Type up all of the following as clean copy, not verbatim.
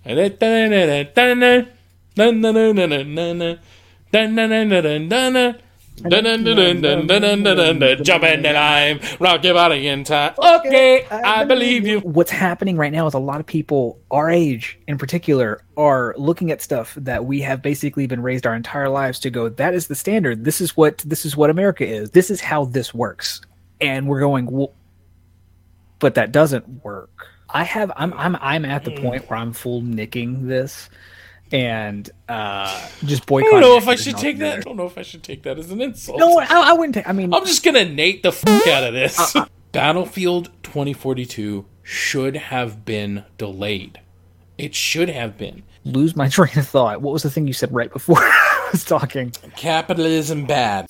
Jump in the line, rock your body in time. Okay, I believe you. What's happening right now is a lot of people our age in particular are looking at stuff that we have basically been raised our entire lives to go, that is the standard. This is what America is. This is how this works. And we're going, well, but that doesn't work. I'm at the point where I'm full nicking this and just boycotting. I don't know if I should take that. I don't know if I should take that as an insult. No, I wouldn't take. I mean, I'm just gonna Nate the fuck out of this. Battlefield 2042 should have been delayed. It should have been. Lose my train of thought. What was the thing you said right before I was talking? Capitalism bad.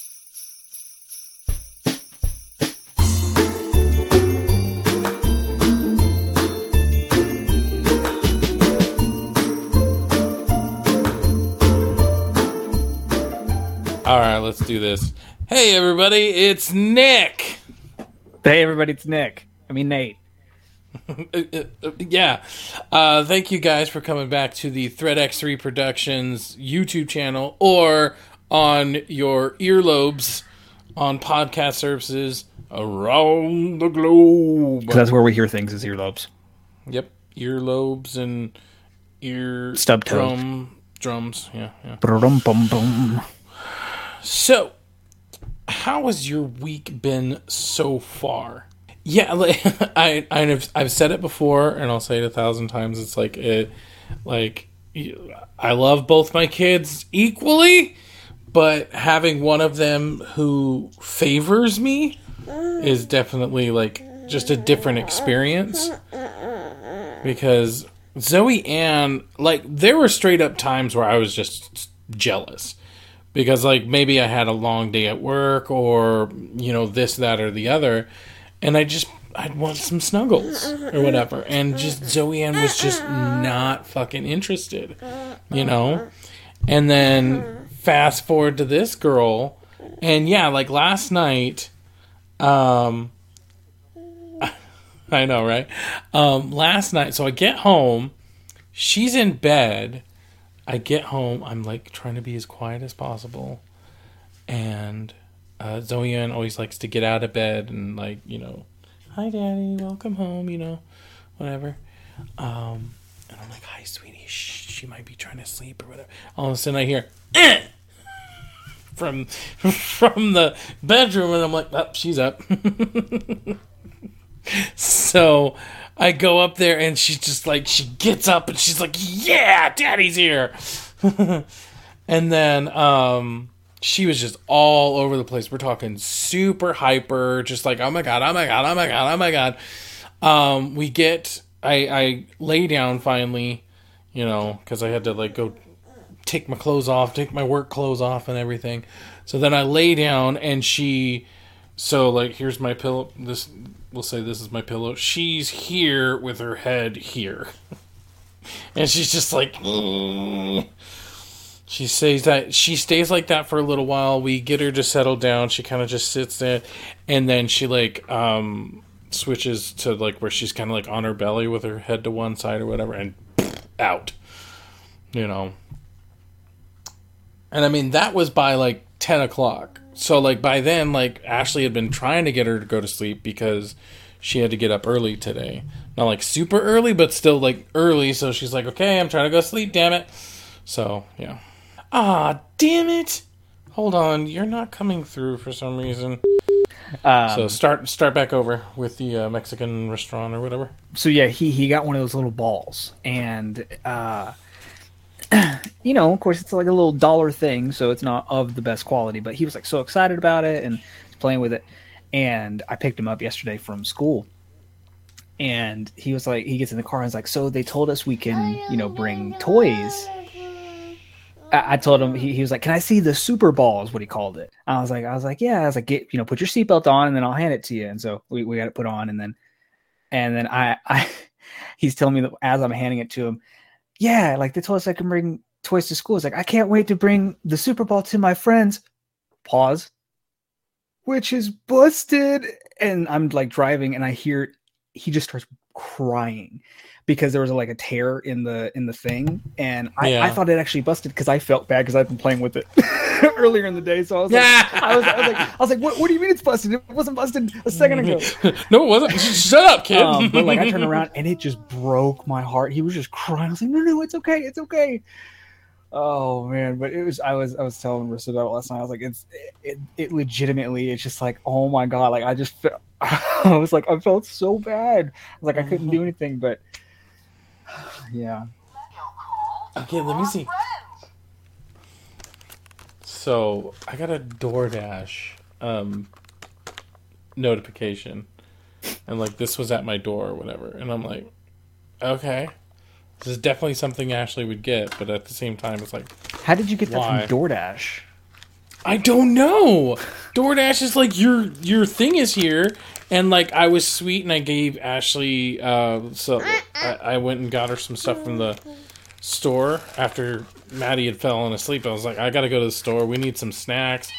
All right, let's do this. Hey, everybody, it's Nick. Hey, everybody, it's Nick. I mean, Nate. Yeah. Thank you guys for coming back to the ThreadX3 Productions YouTube channel or on your earlobes on podcast services around the globe. That's where we hear things, is earlobes. Yep. Earlobes and stub toes. Drums. Yeah. Brum, bum, bum. So, how has your week been so far? Yeah, like, I've said it before, and I'll say it 1,000 times. It's I love both my kids equally, but having one of them who favors me is definitely like just a different experience. Because Zoe Ann, like, there were straight up times where I was just jealous. Because, like, maybe I had a long day at work or, you know, this, that, or the other. And I'd want some snuggles or whatever. And just Zoe Ann was just not fucking interested, you know? And then fast forward to this girl. And, yeah, like, last night, I know, right? Last night, so I get home. She's in bed. I get home, I'm like trying to be as quiet as possible, and Zoe Ann always likes to get out of bed and, like, you know, hi daddy, welcome home, you know, whatever. And I'm like, hi sweetie, she might be trying to sleep or whatever. All of a sudden I hear from the bedroom, and I'm like, oh, she's up. So I go up there, and she's just like, she gets up and she's like, yeah, daddy's here. And then she was just all over the place. We're talking super hyper, just like, oh my god, oh my god, oh my god, oh my god. I lay down finally, you know, because I had to, like, go take my clothes off, take my work clothes off and everything. So then I lay down, and so, like, here's my pillow. We'll say this is my pillow. She's here with her head here. And she's just like, she stays like that for a little while. We get her to settle down. She kind of just sits there. And then she, like, switches to, like, where she's kind of, like, on her belly with her head to one side or whatever. And out. You know. And, I mean, that was by, like, 10 o'clock. So, like, by then, like, Ashley had been trying to get her to go to sleep because she had to get up early today. Not, like, super early, but still, like, early. So she's like, okay, I'm trying to go to sleep, damn it. So, yeah. Ah, damn it. Hold on. You're not coming through for some reason. So start back over with the Mexican restaurant or whatever. So, yeah, he got one of those little balls. And, you know, of course, it's like a little dollar thing, so it's not of the best quality. But he was, like, so excited about it and playing with it. And I picked him up yesterday from school. And he was like, he gets in the car and he's like, so they told us we can, you know, bring toys. I told him, he was like, can I see the Super Ball is what he called it. I was like, yeah. I was like, get, you know, put your seatbelt on and then I'll hand it to you. And so we got it put on, and then I he's telling me that as I'm handing it to him, yeah, like they told us I can bring toys to school. It's like, I can't wait to bring the Super Ball to my friends. Pause. Which is busted. And I'm, like, driving, and I hear he just starts crying because there was like a tear in the thing, and I thought it actually busted because I felt bad because I've been playing with it earlier in the day. So I was like, I was like, what do you mean it's busted? It wasn't busted a second ago. No, it wasn't. Shut up, kid. But like I turned around and it just broke my heart. He was just crying. I was like, no, it's okay, it's okay. Oh man, but it was. I was telling Marissa about it last night. I was like, it legitimately. It's just like, oh my god, like I just felt. I was like, I felt so bad. I was like, I couldn't do anything, but yeah. Okay, let me see. So I got a DoorDash notification, and like this was at my door or whatever, and I'm like, okay, this is definitely something Ashley would get, but at the same time, it's like, how did you get that why? from DoorDash? I don't know. DoorDash is like your thing is here, and like I was sweet and I gave Ashley. So I went and got her some stuff from the store after Maddie had fallen asleep. I was like, I gotta go to the store. We need some snacks.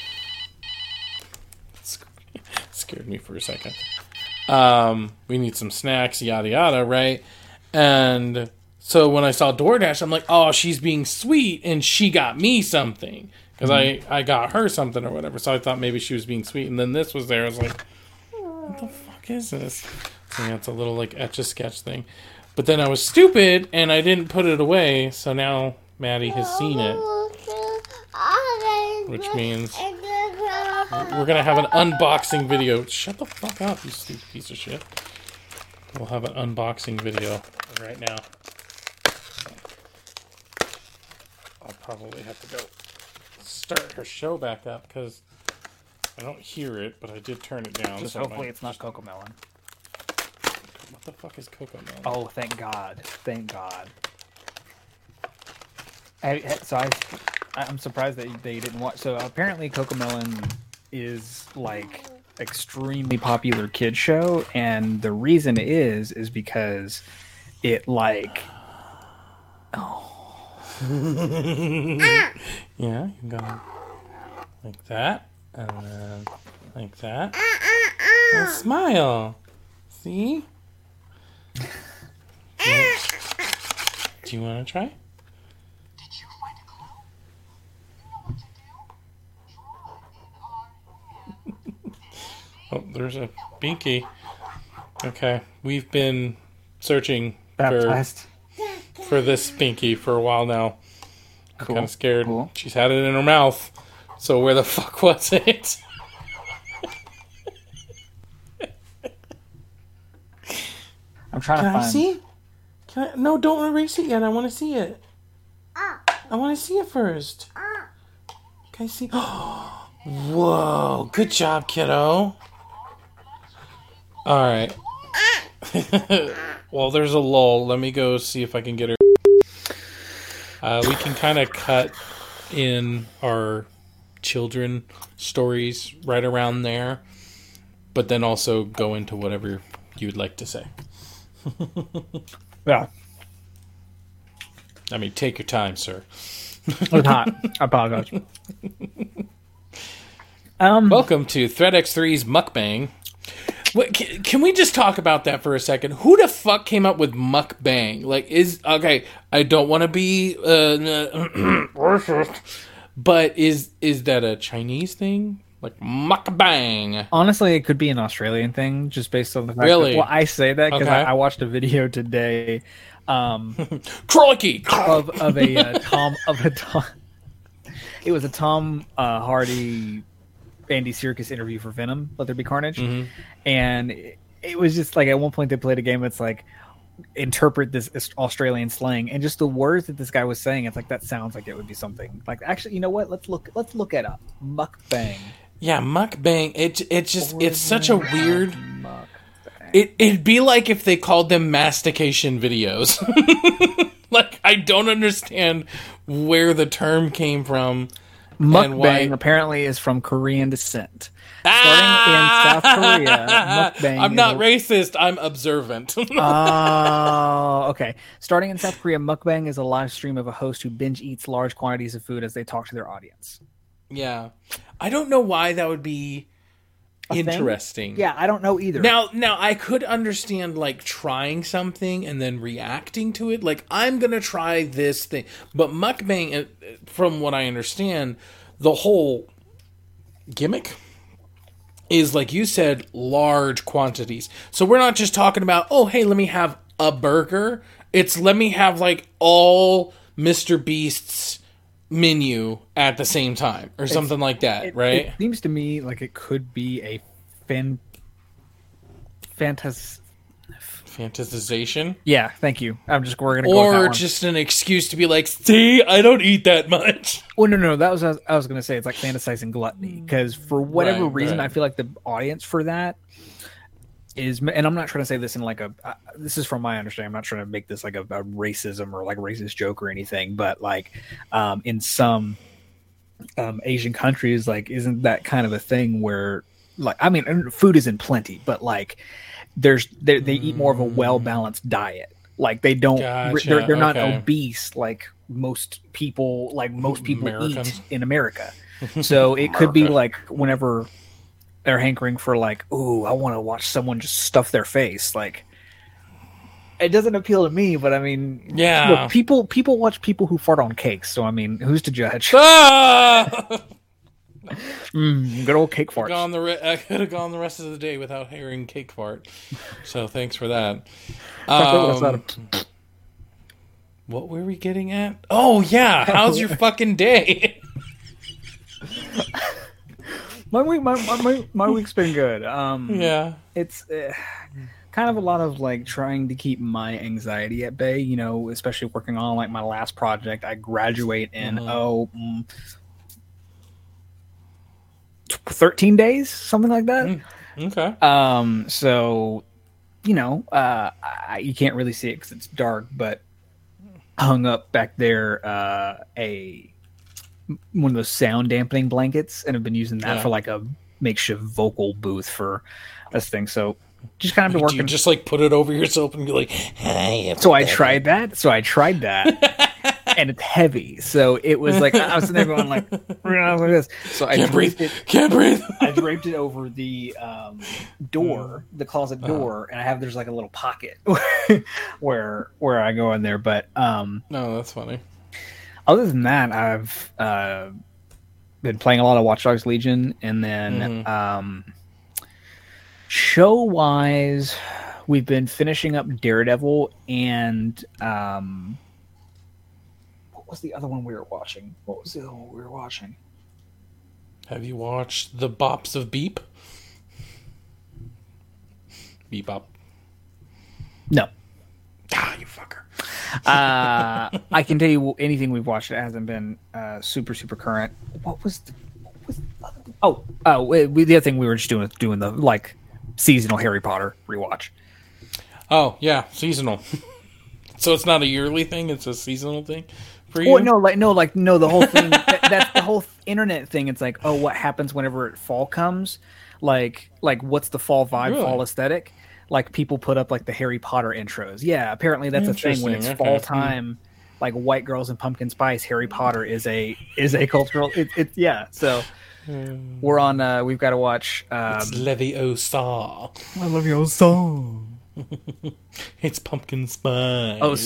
Scared me for a second. We need some snacks, yada yada, right? And so when I saw DoorDash, I'm like, oh, she's being sweet, and she got me something. Because I got her something or whatever, so I thought maybe she was being sweet. And then this was there. I was like, what the fuck is this? So yeah, it's a little like Etch-a-Sketch thing. But then I was stupid, and I didn't put it away, so now Maddie has seen it. Which means we're going to have an unboxing video. Shut the fuck up, you stupid piece of shit. We'll have an unboxing video right now. I'll probably have to go start her show back up because I don't hear it, but I did turn it down. Just hopefully it's not Cocomelon. What the fuck is Cocomelon? Oh, thank God! Thank God. I'm surprised that they didn't watch. So apparently, Cocomelon is like extremely popular kid show, and the reason is because it like yeah, you can go like that, and then like that. And smile. See? Do you want to try? Did you find a clue? You know what to do? Oh, there's a binky. Okay, we've been searching for this binky for a while now. I'm kind of scared. Cool. She's had it in her mouth. So where the fuck was it? I'm trying to find... Can I see? No, don't erase it yet. I want to see it. I want to see it first. Can I see? Whoa. Good job, kiddo. Alright. Well, there's a lull. Let me go see if I can get her. We can kind of cut in our children stories right around there, but then also go into whatever you would like to say. Yeah. I mean, take your time, sir. It's hot. I apologize. Welcome to ThreadX3's Mukbang. What, can we just talk about that for a second? Who the fuck came up with mukbang? Like, okay, I don't want to be racist, but is that a Chinese thing? Like mukbang? Honestly, it could be an Australian thing, just based on the fact really? that, well, I say that because I watched a video today. Crikey! of a Tom. It was a Tom Hardy, Andy Serkis interview for Venom, Let There Be Carnage. Mm-hmm. And it was just like, at one point they played a game that's like, interpret this Australian slang, and just the words that this guy was saying, it's like, that sounds like it would be something like, actually, you know what, let's look it up. Mukbang. Yeah, mukbang. It's such a weird mukbang. It'd be like if they called them mastication videos. Like, I don't understand where the term came from. Mukbang apparently is from Korean descent. Starting in South Korea, mukbang. I'm not racist. I'm observant. Oh, okay. Starting in South Korea, mukbang is a live stream of a host who binge eats large quantities of food as they talk to their audience. Yeah, I don't know why that would be. Interesting. Yeah, I don't know either. Now I could understand like trying something and then reacting to it. Like I'm gonna try this thing, but mukbang, from what I understand, the whole gimmick is, like you said, large quantities. So we're not just talking about, oh, hey, let me have a burger. It's let me have like all Mr. Beast's menu at the same time or something like that, right? It seems to me like it could be a Fantasization. Yeah, thank you. We're gonna go with that or one. just an excuse to be like, see, I don't eat that much. Well, no, that was I was gonna say. It's like fantasizing gluttony because for whatever reason, right. I feel like the audience for that is, and I'm not trying to say this in like this is from my understanding. I'm not trying to make this like a racism or like racist joke or anything, but like in some Asian countries, like isn't that kind of a thing where, like, I mean, food is in plenty, but like they eat more of a well-balanced diet. Like they don't, Gotcha, they're not okay. obese like most people Americans. eat in America. So it could be like whenever they're hankering for like, ooh, I want to watch someone just stuff their face. Like it doesn't appeal to me, but I mean, Yeah. look, people watch people who fart on cakes. So I mean, who's to judge? Ah! Good old cake farts. I could have gone the rest of the day without hearing cake fart. So thanks for that. What were we getting at? Oh yeah, how's your fucking day? My week's been good. Yeah. It's kind of a lot of like trying to keep my anxiety at bay, you know, especially working on like my last project. I graduate in 13 days, something like that. Okay. So, you know, you can't really see it because it's dark, but hung up back there one of those sound dampening blankets, and have been using that for like a makeshift vocal booth for this thing. So just kind of been working. Do you just like put it over yourself and be like, hey, So I tried that. And it's heavy, so it was like I was sitting there going like this. So I can't breathe. I draped it over the door, the closet door, and there's like a little pocket where I go in there. But No, that's funny. other than that, I've been playing a lot of Watch Dogs Legion, and then show wise, we've been finishing up Daredevil and what was the other one we were watching? Have you watched The Bops of Beep? Beep Bop. No. Ah, you fucker. I can tell you anything we've watched that hasn't been super current. What was the other thing we were just doing the like seasonal Harry Potter rewatch. Oh yeah, seasonal. So it's not a yearly thing; it's a seasonal thing for you. Well, no. The whole thing. That's the whole internet thing. It's like, oh, what happens whenever fall comes? Like what's the fall vibe, Really? fall aesthetic? Like people put up like the Harry Potter intros. Yeah, apparently that's a thing when it's Interesting, fall okay. time. Like White Girls and Pumpkin Spice, Harry Potter is a cultural. Yeah. So we're on. We've got to watch. It's Leviosa. I love your song. It's pumpkin spice. Oh,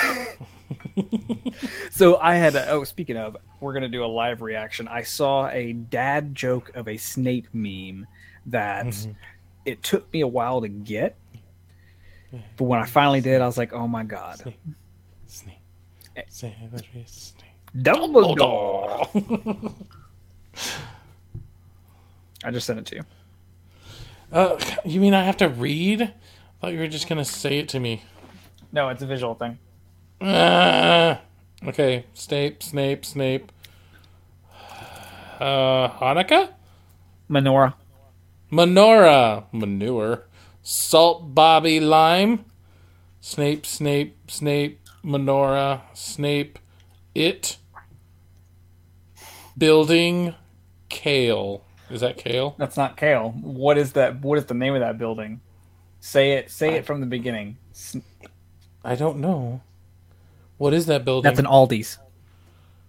so I had. Speaking of, we're gonna do a live reaction. I saw a dad joke of a Snape meme that it took me a while to get, but when I finally did, I was like, "Oh my god!" Snape. Severus Snape. Dumbledore. I just sent it to you. You mean I have to read? I thought you were just gonna say it to me. No, it's a visual thing. Okay, Snape. Hanukkah? Menorah. Manure. Salt Bobby Lime. Snape, Menorah, Snape, It. Building, Kale. Is that Kale? That's not Kale. What is that? What is the name of that building? Say it from the beginning. I don't know. What is that building? That's an Aldi's.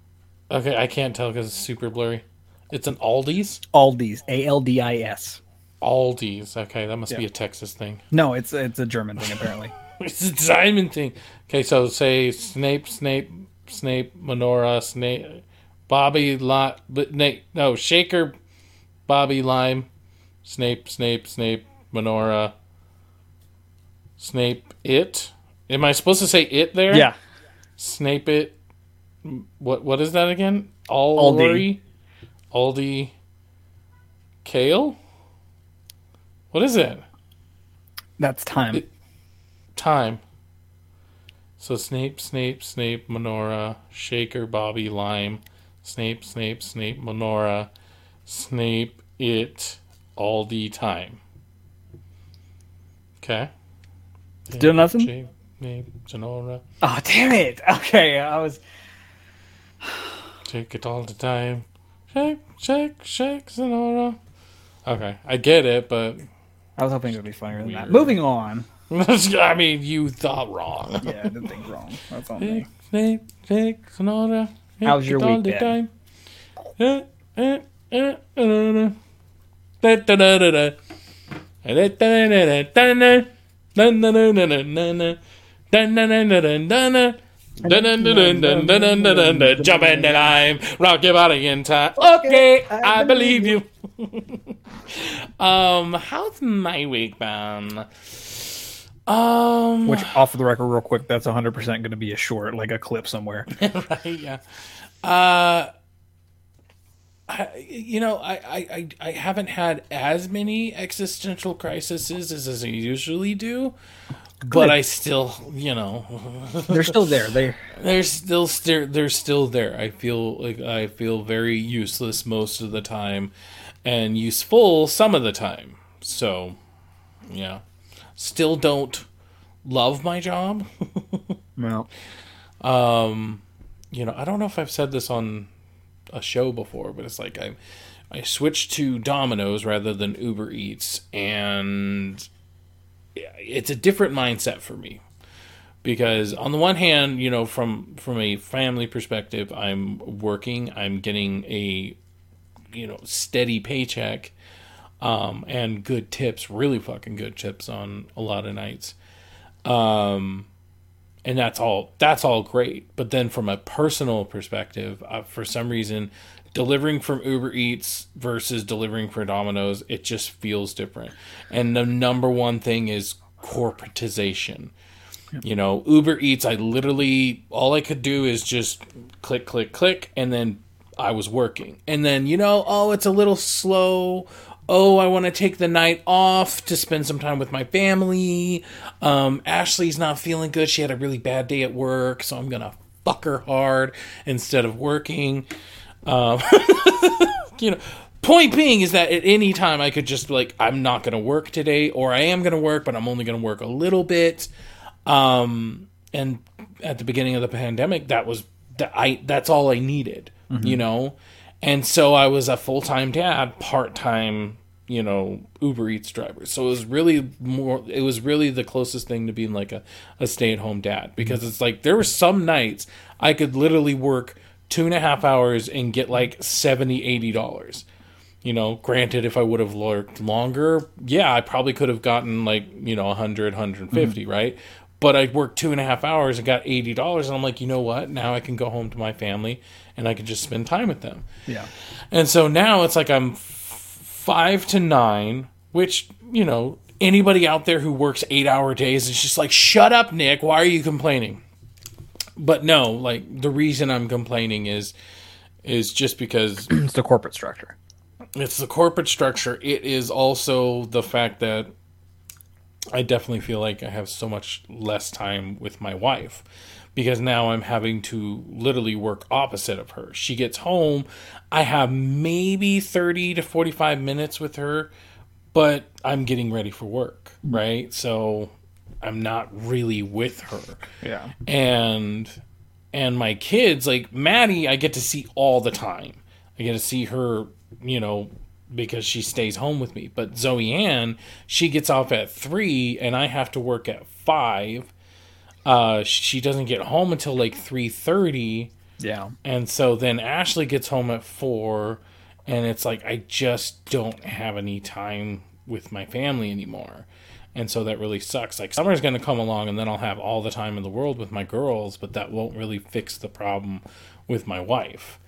Okay, I can't tell because it's super blurry. It's an Aldi's? Aldi's. ALDIS. Aldi's. Okay, that must be Yeah. a Texas thing. No, it's a German thing apparently. It's a diamond thing. Okay, so say Snape, Menorah, Snape, Bobby, but Nate, no, Shaker, Bobby, Lime, Snape, Menorah, Snape, it. Am I supposed to say it there? Yeah. Snape it. What is that again? Aldi. Aldi. Kale? What is it? That's time. Time. So Snape, Menorah, Shaker, Bobby, Lime, Snape, Menorah, Snape, it, Aldi, time. Okay. Still nothing? Snape, Sonora. Oh, damn it. Okay, I was... Take it all the time. Shake, Sonora. Okay, I get it, but... I was hoping it would be funnier than that. Weird. Moving on. I mean, you thought wrong. Yeah, I did things wrong. That's on me. Shake, Sonora. How's your week been? Jump in the lime, rock your body in time. Okay, I believe you. How's my week been? Which, off the record, real quick, that's 100% going to be a short, like a clip somewhere. Right, yeah. I haven't had as many existential crises as I usually do, but I still, They're still there. they're still there. I feel very useless most of the time, and useful some of the time. So, yeah, still don't love my job. No. I don't know if I've said this on a show before, but it's like I switched to Domino's rather than Uber Eats, and it's a different mindset for me, because on the one hand, from a family perspective, I'm working, I'm getting a steady paycheck, and good tips, really fucking good tips on a lot of nights, and that's all great. But then from a personal perspective, for some reason, delivering from Uber Eats versus delivering for Domino's, it just feels different. And the number one thing is corporatization. Yep. Uber Eats, all I could do is just click, and then I was working. And then, it's a little slow. Oh, I want to take the night off to spend some time with my family. Ashley's not feeling good. She had a really bad day at work, so I'm going to fuck her hard instead of working. Point being is that at any time I could just be like, I'm not going to work today, or I am going to work, but I'm only going to work a little bit. And at the beginning of the pandemic, that's all I needed, And so I was a full-time dad, part-time, Uber Eats driver. So it was really the closest thing to being like a stay-at-home dad, because it's like there were some nights I could literally work 2.5 hours and get like $70-$80. Granted, if I would have worked longer, yeah, I probably could have gotten like, $100, $150, right? But I worked 2.5 hours and got $80, and I'm like, you know what? Now I can go home to my family and I can just spend time with them. Yeah. And so now it's like I'm 5 to 9, which, anybody out there who works 8-hour days is just like, shut up, Nick. Why are you complaining? But no, like the reason I'm complaining is just because It's the corporate structure. It's the corporate structure. It is also the fact that I definitely feel like I have so much less time with my wife, because now I'm having to literally work opposite of her. She gets home, I have maybe 30 to 45 minutes with her, but I'm getting ready for work, right? So I'm not really with her. Yeah. And my kids, like Maddie, I get to see all the time. I get to see her, because she stays home with me. But Zoe Ann, she gets off at 3 and I have to work at 5. She doesn't get home until like 3:30. Yeah. And so then Ashley gets home at 4, and it's like I just don't have any time with my family anymore. And so that really sucks. Like, summer's going to come along, and then I'll have all the time in the world with my girls, but that won't really fix the problem with my wife.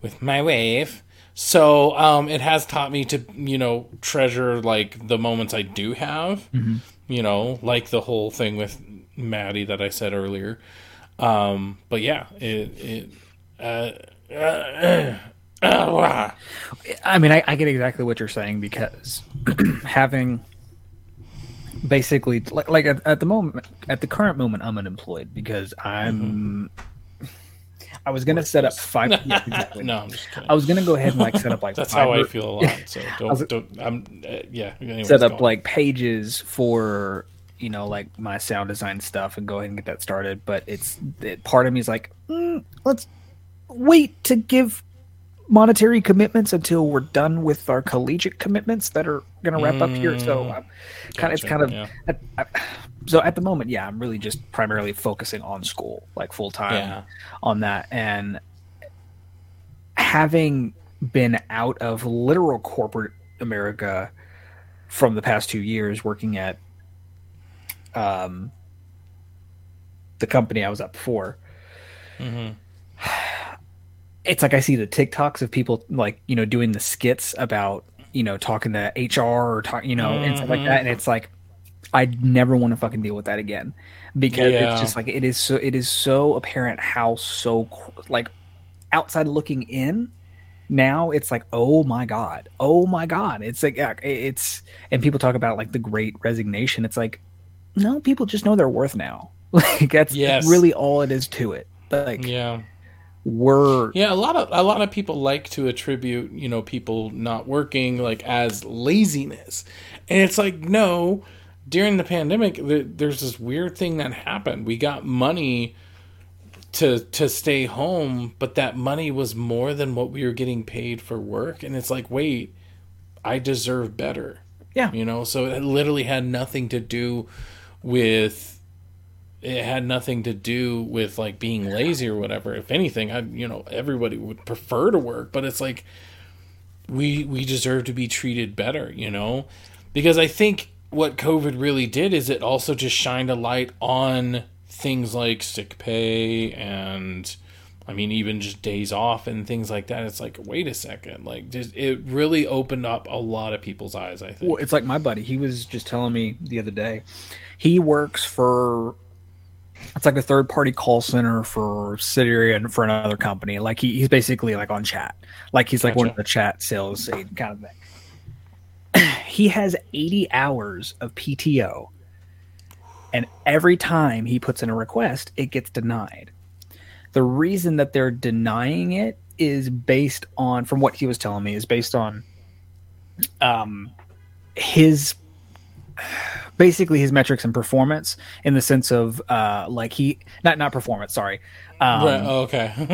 So it has taught me to, treasure, like, the moments I do have, like the whole thing with Maddie that I said earlier. But yeah, I mean, I get exactly what you're saying, because having basically like at the current moment, I'm unemployed because I was gonna set up 5. Yeah, exactly. No, I'm just kidding. I was gonna go ahead and like set up like that's how I feel a lot. So set up like pages for like my sound design stuff and go ahead and get that started. But part of me is like, let's wait to give monetary commitments until we're done with our collegiate commitments that are going to wrap up here. So so at the moment, I'm really just primarily focusing on school, like full time on that. And having been out of literal corporate America from the past 2 years, working at the company I was at before, it's like I see the TikToks of people like, doing the skits about, talking to HR or and stuff like that. And it's like, I never want to fucking deal with that again, because it's just like, it is so apparent how like outside looking in now, it's like, oh my God. It's like, and people talk about like the great resignation. It's like, no, people just know their worth now. Like that's really all it is to it. Like, a lot of people like to attribute people not working like as laziness, and it's like, no, during the pandemic there's this weird thing that happened. We got money to stay home, but that money was more than what we were getting paid for work, and it's like, wait, I deserve better. So it literally had nothing to do with like being lazy or whatever. If anything, everybody would prefer to work, but it's like we deserve to be treated better, because I think what COVID really did is it also just shined a light on things like sick pay and even just days off and things like that. It's like, wait a second, like it really opened up a lot of people's eyes, I think. Well, it's like my buddy, he was just telling me the other day, he works for, it's like a third-party call center for subsidiary and for another company. Like he's basically like on chat. Like he's like one of the chat sales kind of thing. He has 80 hours of PTO, and every time he puts in a request, it gets denied. The reason that they're denying it is based on, from what he was telling me, is based on his metrics and performance, in the sense of like he not performance, sorry. Of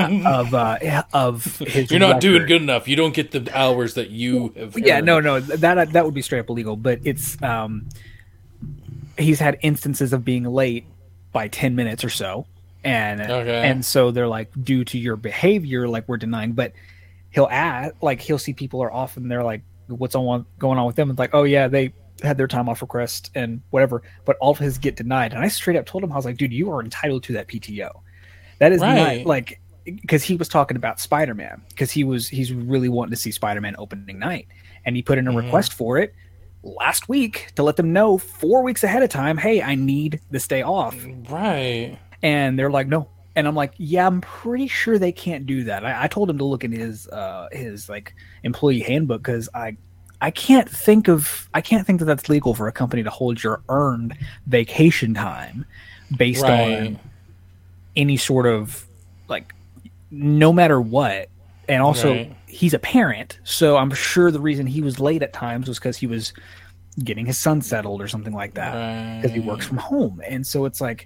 his you're not record. Doing good enough. You don't get the hours that you have. Yeah, earned. No, that would be straight up illegal. But it's he's had instances of being late by 10 minutes or so, and so they're like, due to your behavior, like we're denying. But he'll see people are off, and they're like, what's going on with them? It's like, oh yeah, they had their time off request and whatever, but all of his get denied. And I straight up told him, I was like, dude, you are entitled to that PTO. That is not like, because he was talking about Spider-Man, because he's really wanting to see Spider-Man opening night, and he put in a request for it last week to let them know 4 weeks ahead of time, hey, I need this day off. Right. And they're like, no. And I'm like, yeah, I'm pretty sure they can't do that. I told him to look in his like employee handbook, because I can't think that that's legal for a company to hold your earned vacation time based on any sort of, like, no matter what. And also he's a parent, so I'm sure the reason he was late at times was because he was getting his son settled or something like that, because he works from home. And so it's like,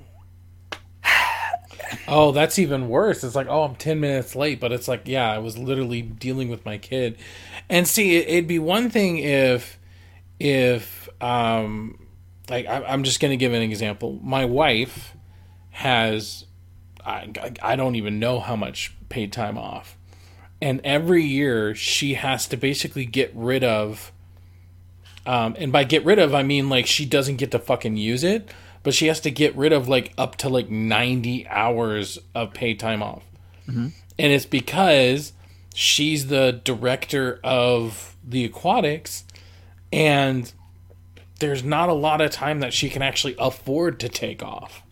oh, that's even worse. It's like, oh, I'm 10 minutes late, but it's like, yeah, I was literally dealing with my kid. And see, it'd be one thing if like, I'm just going to give an example. My wife has, I don't even know how much paid time off. And every year she has to basically get rid of And by get rid of, I mean, like, she doesn't get to fucking use it, but she has to get rid of, like, up to, like, 90 hours of paid time off. Mm-hmm. And it's because she's the director of the aquatics, and there's not a lot of time that she can actually afford to take off.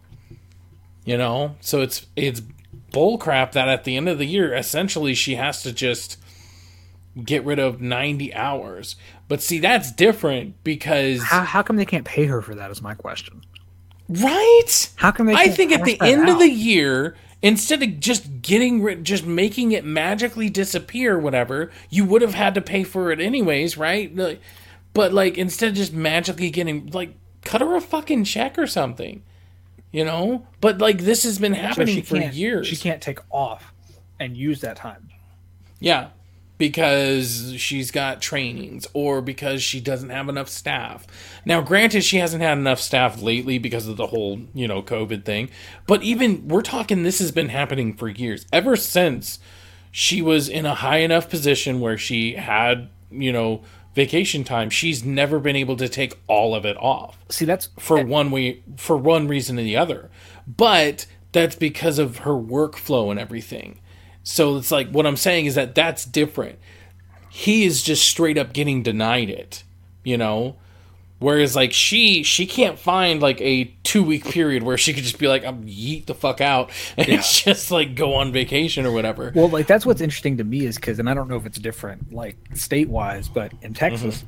You know? So it's bullcrap that at the end of the year, essentially, she has to just get rid of 90 hours. But see, that's different because... How come they can't pay her for that is my question. Right? How come they I think at the end out? of the year, instead of just just making it magically disappear or whatever, you would have had to pay for it anyways, right? But, like, instead of just magically getting... Like, cut her a fucking check or something. You know? But, like, this has been happening for years. She can't take off and use that time. Yeah. Because she's got trainings or because she doesn't have enough staff. Now, granted, she hasn't had enough staff lately because of the whole, you know, COVID thing. But even, we're talking, this has been happening for years. Ever since she was in a high enough position where she had, you know, vacation time, she's never been able to take all of it off. See, that's... For one reason or the other. But that's because of her workflow and everything. So it's like, what I'm saying is that that's different. He is just straight up getting denied it, you know? Whereas, like, she can't find, like, a 2-week period where she could just be like, I'm yeet the fuck out and just, like, go on vacation or whatever. Well, like, that's what's interesting to me is because, and I don't know if it's different, like, state-wise, but in Texas,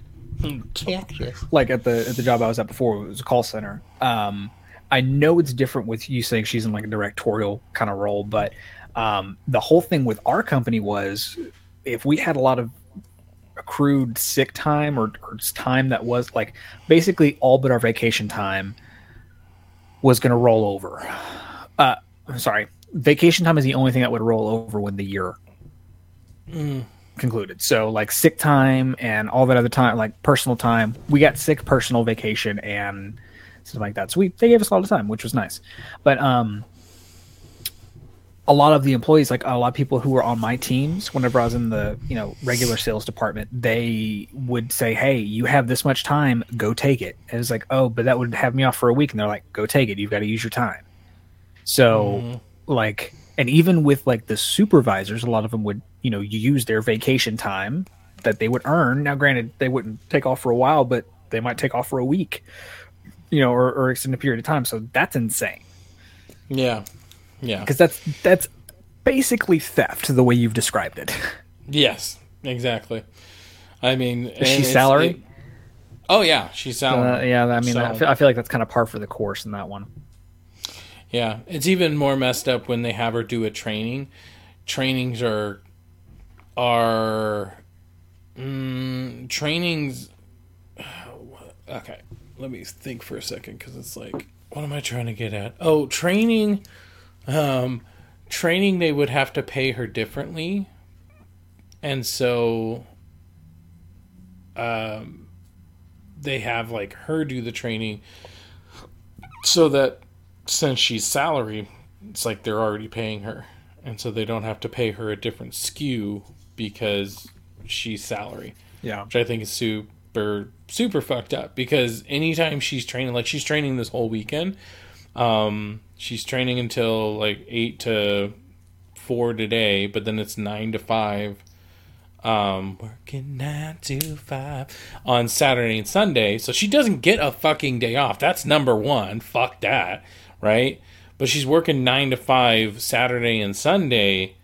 like, at the job I was at before, it was a call center. I know it's different with you saying she's in, like, a directorial kind of role, but... the whole thing with our company was if we had a lot of accrued sick time or time that was like basically all but our vacation time was going to roll over. I'm sorry. Vacation time is the only thing that would roll over when the year concluded. So like sick time and all that other time, like personal time, we got sick, personal, vacation and stuff like that. So they gave us a lot of time, which was nice. But, a lot of the employees, like a lot of people who were on my teams, whenever I was in the, you know, regular sales department, they would say, hey, you have this much time, go take it. And it's like, oh, but that would have me off for a week. And they're like, go take it. You've got to use your time. So like, and even with like the supervisors, a lot of them would, you know, use their vacation time that they would earn. Now, granted, they wouldn't take off for a while, but they might take off for a week, you know, or extended period of time. So that's insane. Yeah. Yeah, because that's basically theft the way you've described it. Yes, exactly. I mean, is she salary? Oh yeah, she's salary. Yeah, I mean, so, I feel like that's kind of par for the course in that one. Yeah, it's even more messed up when they have her do a training. Trainings are trainings. Okay, let me think for a second because it's like, what am I trying to get at? Oh, training. Training, they would have to pay her differently, and so they have like her do the training so that since she's salary, it's like they're already paying her, and so they don't have to pay her a different SKU because she's salary. Yeah, which I think is super fucked up because anytime she's training, like she's training this whole weekend. She's training until like 8 to 4 today, but then it's 9 to 5. Working 9 to 5 on Saturday and Sunday. So she doesn't get a fucking day off. That's number one. Fuck that. Right? But she's working 9 to 5 Saturday and Sunday.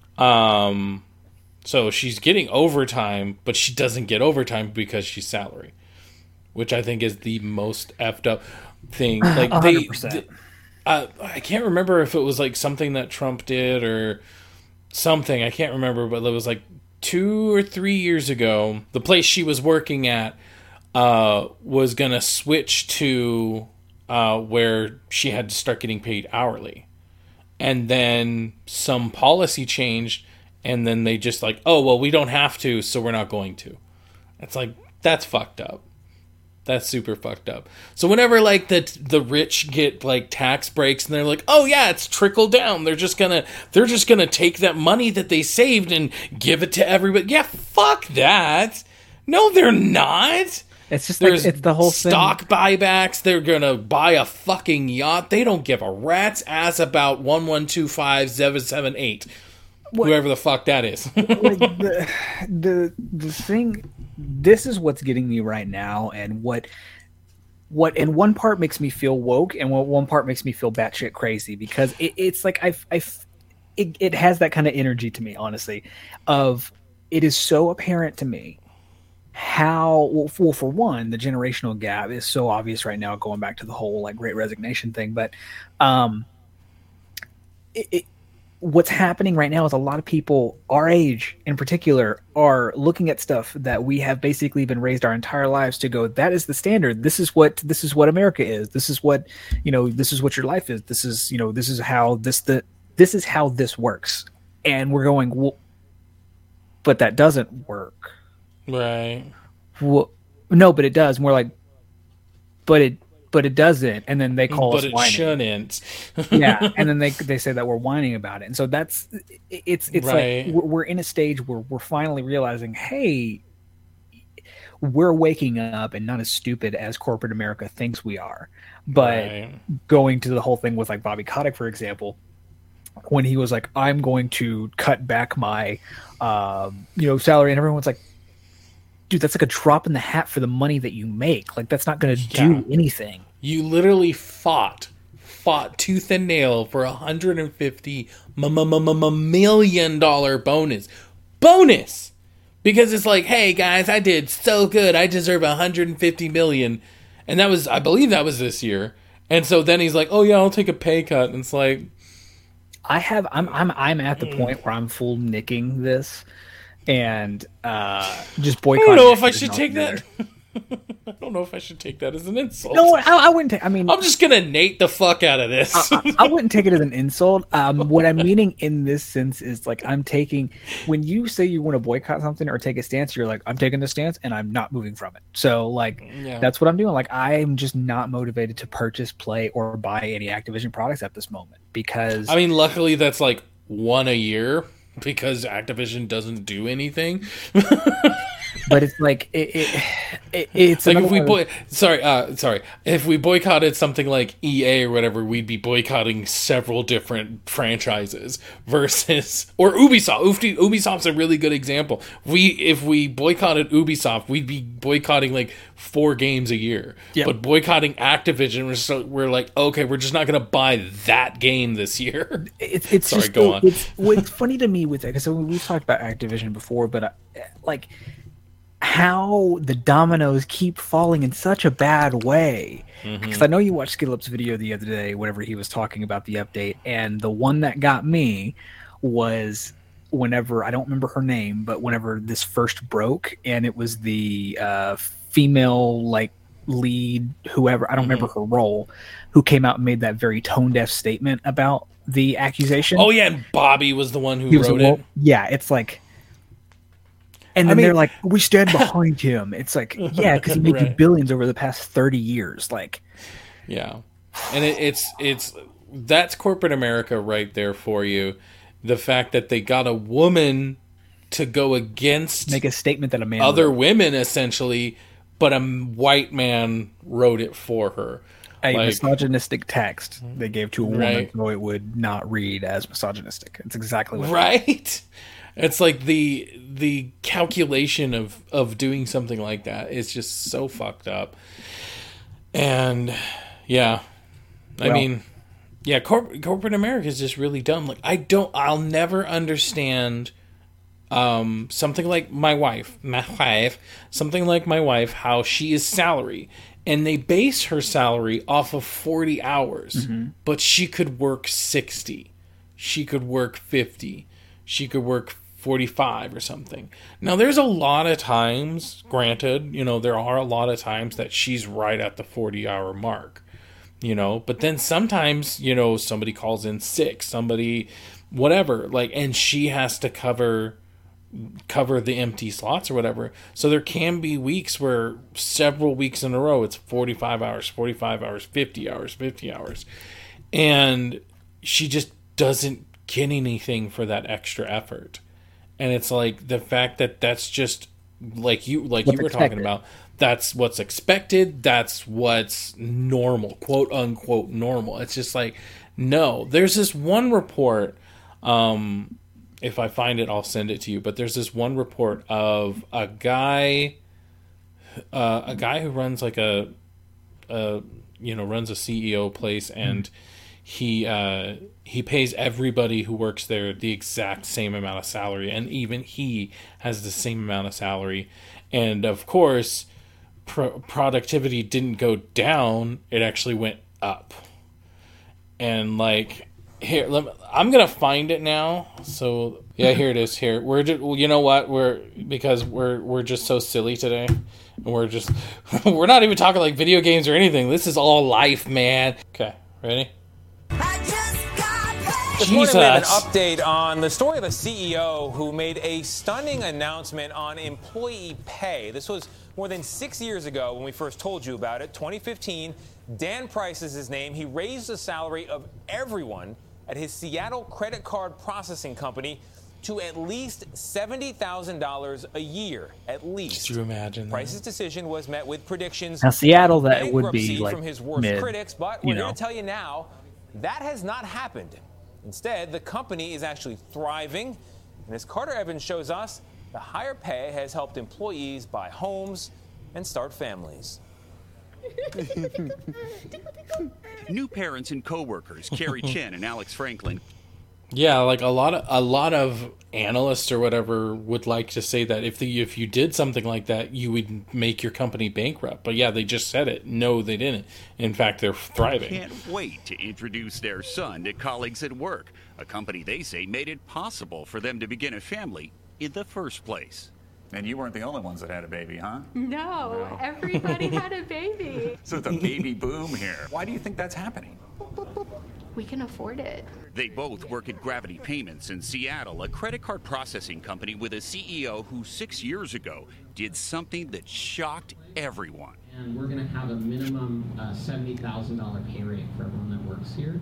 So she's getting overtime, but she doesn't get overtime because she's salary, which I think is the most effed up thing. Like 100%. I can't remember if it was like something that Trump did or something. I can't remember, but it was like 2 or 3 years ago. The place she was working at was going to switch to where she had to start getting paid hourly. And then some policy changed, and then they just like, oh, well, we don't have to, so we're not going to. It's like, that's fucked up. That's super fucked up. So whenever like the rich get like tax breaks and they're like, oh yeah, it's trickled down. They're just gonna take that money that they saved and give it to everybody. Yeah, fuck that. No, they're not. It's just There's like, it's the whole stock thing. buybacks. They're gonna buy a fucking yacht. They don't give a rat's ass about 1125778. Whoever the fuck that is. Like the thing, this is what's getting me right now, and what in one part makes me feel woke, and one part makes me feel batshit crazy, because it's like it has that kind of energy to me, honestly. Of it is so apparent to me how well, for one, the generational gap is so obvious right now, going back to the whole like Great Resignation thing. But what's happening right now is a lot of people our age in particular are looking at stuff that we have basically been raised our entire lives to go, that is the standard. This is what America is. This is what, this is what your life is. This is, this is how this is how this works. And we're going, well, but that doesn't work. Right. Well, no, but it does. And we're like, but it doesn't. And then they call us whining. But it shouldn't. Yeah. And then they say that we're whining about it. And so it's right. Like we're in a stage where we're finally realizing, hey, we're waking up and not as stupid as corporate America thinks we are. But right. Going to the whole thing with like Bobby Kotick, for example, when he was like, I'm going to cut back my, salary, and everyone's like, dude, that's like a drop in the hat for the money that you make. Like, that's not going to do anything. You literally fought tooth and nail for $150 million bonus. Because it's like, hey guys, I did so good. I deserve $150 million. And I believe that was this year. And so then he's like, oh yeah, I'll take a pay cut. And it's like, I'm at the point where I'm full nicking this. And just boycott. I don't know if I should take that. I don't know if I should take that as an insult. No, I wouldn't take. I mean, I'm just gonna Nate the fuck out of this. I wouldn't take it as an insult. What I'm meaning in this sense is like, I'm taking, when you say you want to boycott something or take a stance, you're like, I'm taking this stance and I'm not moving from it. So like, That's what I'm doing. Like, I'm just not motivated to purchase, play, or buy any Activision products at this moment, because I mean, luckily that's like one a year. Because Activision doesn't do anything. But it's like it's like if we boycotted something like EA or whatever, we'd be boycotting several different franchises versus, or Ubisoft. Ubisoft's a really good example. If we boycotted Ubisoft, we'd be boycotting like 4 games a year. Yep. But boycotting Activision, we're like, okay, we're just not going to buy that game this year. It's Sorry, just, go on. What's funny to me with that, because we've talked about Activision before, but like how the dominoes keep falling in such a bad way. Mm-hmm. Because I know you watched Skillup's video the other day, whenever he was talking about the update, and the one that got me was whenever, I don't remember her name, but whenever this first broke, and it was the female like lead, whoever, I don't remember her role, who came out and made that very tone deaf statement about the accusation. Oh yeah, and Bobby was the one who wrote it. Yeah, it's like, and then they're like, we stand behind him. It's like, yeah, because he made you billions over the past 30 years. Like, yeah, and it's that's corporate America right there for you. The fact that they got a woman to go against, make a statement that a man other wrote. Women essentially, but a white man wrote it for her. A misogynistic text they gave to a woman, so it would not read as misogynistic. It's exactly what right. It's like the calculation of doing something like that is just so fucked up. And yeah, I mean, yeah, corporate America is just really dumb. Like I'll never understand something like my wife, how she is salary. And they base her salary off of 40 hours, but she could work 60. She could work 50. She could work 45 or something. Now, there's a lot of times, granted, there are a lot of times that she's right at the 40-hour mark, but then sometimes, somebody calls in sick, somebody, whatever, and she has to cover the empty slots or whatever. So there can be weeks where several weeks in a row it's 45 hours, 50 hours. And she just doesn't get anything for that extra effort. And it's like the fact that that's just like you were talking about, that's what's expected, that's what's normal, quote unquote normal. It's just like, no. There's this one report, if I find it I'll send it to you, but there's this one report of a guy who runs like runs a CEO place, and he pays everybody who works there the exact same amount of salary, and even he has the same amount of salary. And of course, productivity didn't go down; it actually went up. And like, here, I'm gonna find it now. So yeah, here it is. Here we're just, you know what? We're just so silly today, and we're not even talking like video games or anything. This is all life, man. Okay, ready? This morning we have an update on the story of a CEO who made a stunning announcement on employee pay. This was more than 6 years ago when we first told you about it. 2015, Dan Price is his name. He raised the salary of everyone at his Seattle credit card processing company to at least $70,000 a year, at least. Could you imagine? Price's decision was met with predictions. Now, Seattle, that would be like from his worst critics, but we're going to tell you now that has not happened. Instead, the company is actually thriving, and as Carter Evans shows us, the higher pay has helped employees buy homes and start families. New parents and coworkers, Carrie Chen and Alex Franklin. Yeah, like a lot of analysts or whatever would like to say that if you did something like that, you would make your company bankrupt. But yeah, they just said it. No, they didn't. In fact, they're thriving. Can't wait to introduce their son to colleagues at work, a company they say made it possible for them to begin a family in the first place. And you weren't the only ones that had a baby, huh? No, everybody had a baby. So it's a baby boom here. Why do you think that's happening? We can afford it. They both work at Gravity Payments in Seattle, a credit card processing company with a CEO who 6 years ago did something that shocked everyone. And we're going to have a minimum $70,000 pay rate for everyone that works here.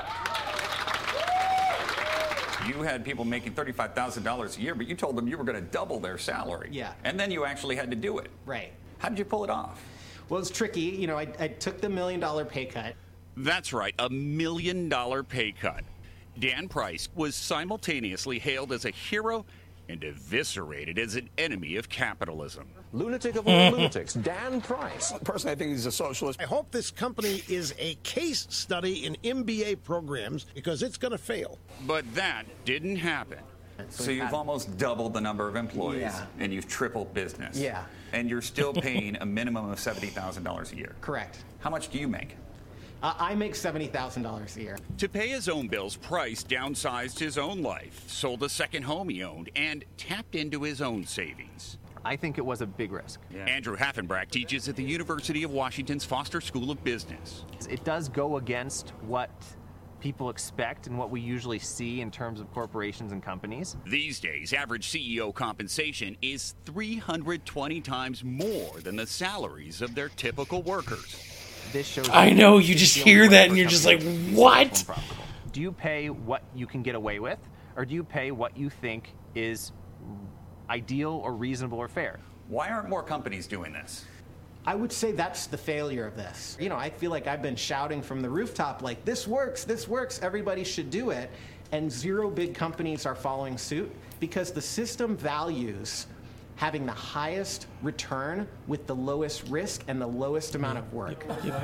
You had people making $35,000 a year, but you told them you were going to double their salary. Yeah. And then you actually had to do it. Right. How did you pull it off? Well, it's tricky. You know, I took the $1 million pay cut. That's right, $1 million pay cut. Dan Price was simultaneously hailed as a hero and eviscerated as an enemy of capitalism. Lunatic of all lunatics, Dan Price. Personally, I think he's a socialist. I hope this company is a case study in MBA programs because it's going to fail. But that didn't happen. So you've almost doubled the number of employees, and you've tripled business. Yeah. And you're still paying a minimum of $70,000 a year. Correct. How much do you make? I make $70,000 a year. To pay his own bills, Price downsized his own life, sold a second home he owned, and tapped into his own savings. I think it was a big risk. Yeah. Andrew Haffenbrack teaches at the University of Washington's Foster School of Business. It does go against what people expect and what we usually see in terms of corporations and companies. These days, average CEO compensation is 320 times more than the salaries of their typical workers. This shows I know, you just hear that and you're just like, what? Do you pay what you can get away with, or do you pay what you think is ideal or reasonable or fair? Why aren't more companies doing this? I would say that's the failure of this. You know, I feel like I've been shouting from the rooftop, like, this works, everybody should do it. And 0 big companies are following suit because the system values having the highest return with the lowest risk and the lowest amount of work.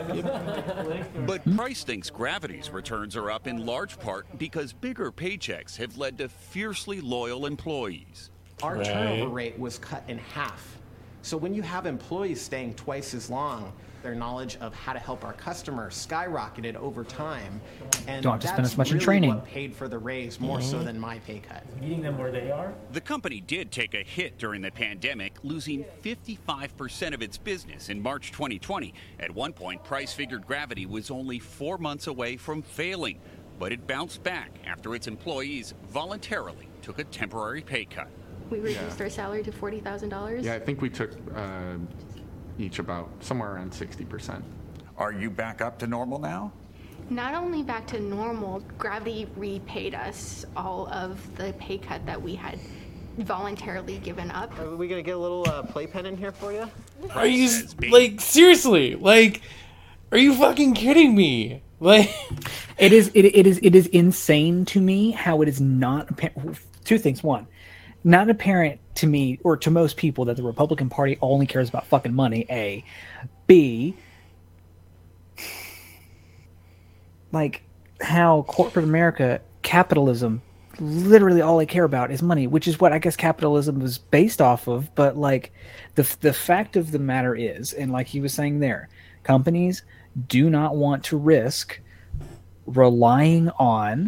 But Price thinks Gravity's returns are up in large part because bigger paychecks have led to fiercely loyal employees. Our turnover rate was cut in half. So when you have employees staying twice as long, their knowledge of how to help our customers skyrocketed over time. And don't have to spend as much really in training. What paid for the raise more so than my pay cut. Meeting them where they are. The company did take a hit during the pandemic, losing 55% of its business in March 2020. At one point, Price figured Gravity was only 4 months away from failing, but it bounced back after its employees voluntarily took a temporary pay cut. We reduced our salary to $40,000. Yeah, I think we took each about somewhere around 60%. Are you back up to normal now? Not only back to normal, Gravity repaid us all of the pay cut that we had voluntarily given up. Are we gonna get a little playpen in here for you? Are you like seriously? Like, are you fucking kidding me? Like, it is insane to me how it is not apparent. Two things. One, not apparent to me or to most people that the Republican Party only cares about fucking money. A, B, like how corporate America, capitalism, literally all they care about is money, which is what I guess capitalism was based off of. But like the fact of the matter is, and like he was saying there, companies do not want to risk relying on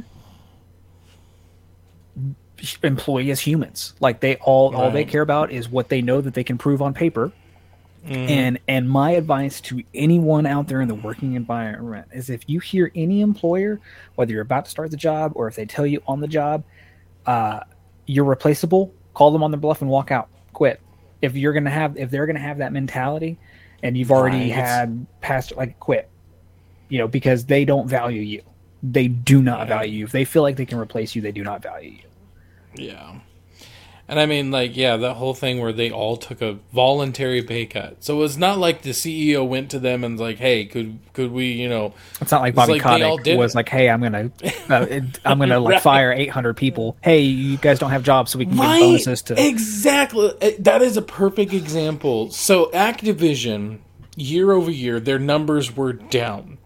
employee as humans. Like they all they care about is what they know that they can prove on paper. And my advice to anyone out there in the working environment is, if you hear any employer, whether you're about to start the job or if they tell you on the job you're replaceable, call them on their bluff and walk out. Quit. If they're gonna have that mentality and you've already had past, like, quit. You know, because they don't value you. They do not value you. If they feel like they can replace you, they do not value you. Yeah. And I mean, like, yeah, that whole thing where they all took a voluntary pay cut. So it's not like the CEO went to them and was like, "Hey, could we, you know?" It's not like Bobby Kotick was like, "Hey, I'm gonna like Right. fire 800 people. Hey, you guys don't have jobs, so we can give bonuses to." Exactly. That is a perfect example. So Activision, year over year, their numbers were down,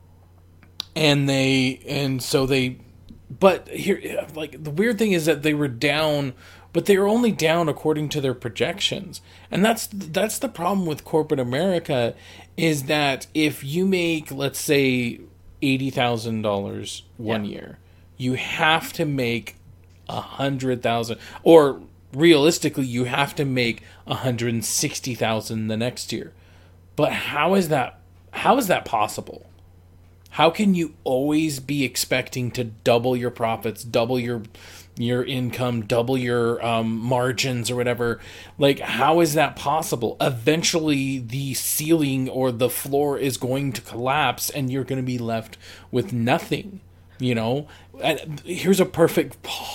but here, like, the weird thing is that they were down. But they were only down according to their projections. And that's the problem with corporate America, is that if you make, let's say, $80,000 one year, you have to make 100,000, or realistically, you have to make 160,000 the next year. But how is that possible? How can you always be expecting to double your profits, double your income, double your margins or whatever? Like, how is that possible? Eventually the ceiling or the floor is going to collapse and you're going to be left with nothing, you know? And here's a perfect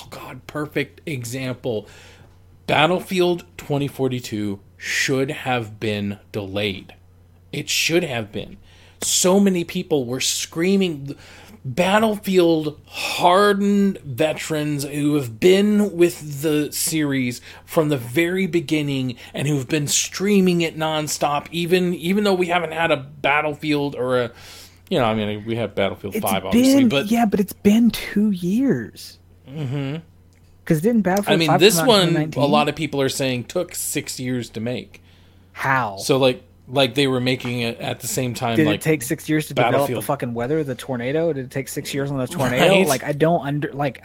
example. Battlefield 2042 should have been delayed. It should have been. So many people were screaming. Battlefield hardened veterans who have been with the series from the very beginning and who've been streaming it nonstop, even though we haven't had a Battlefield or a, you know, I mean, we have Battlefield 5 obviously, but but it's been 2 years. Mm-hmm. Because didn't Battlefield? I mean, 5 this come out in one, 2019? a lot of people are saying took 6 years to make. How? So like they were making it at the same time. Did like it take 6 years to develop the fucking weather, the tornado? Did it take 6 years on the tornado? Right. Like, I don't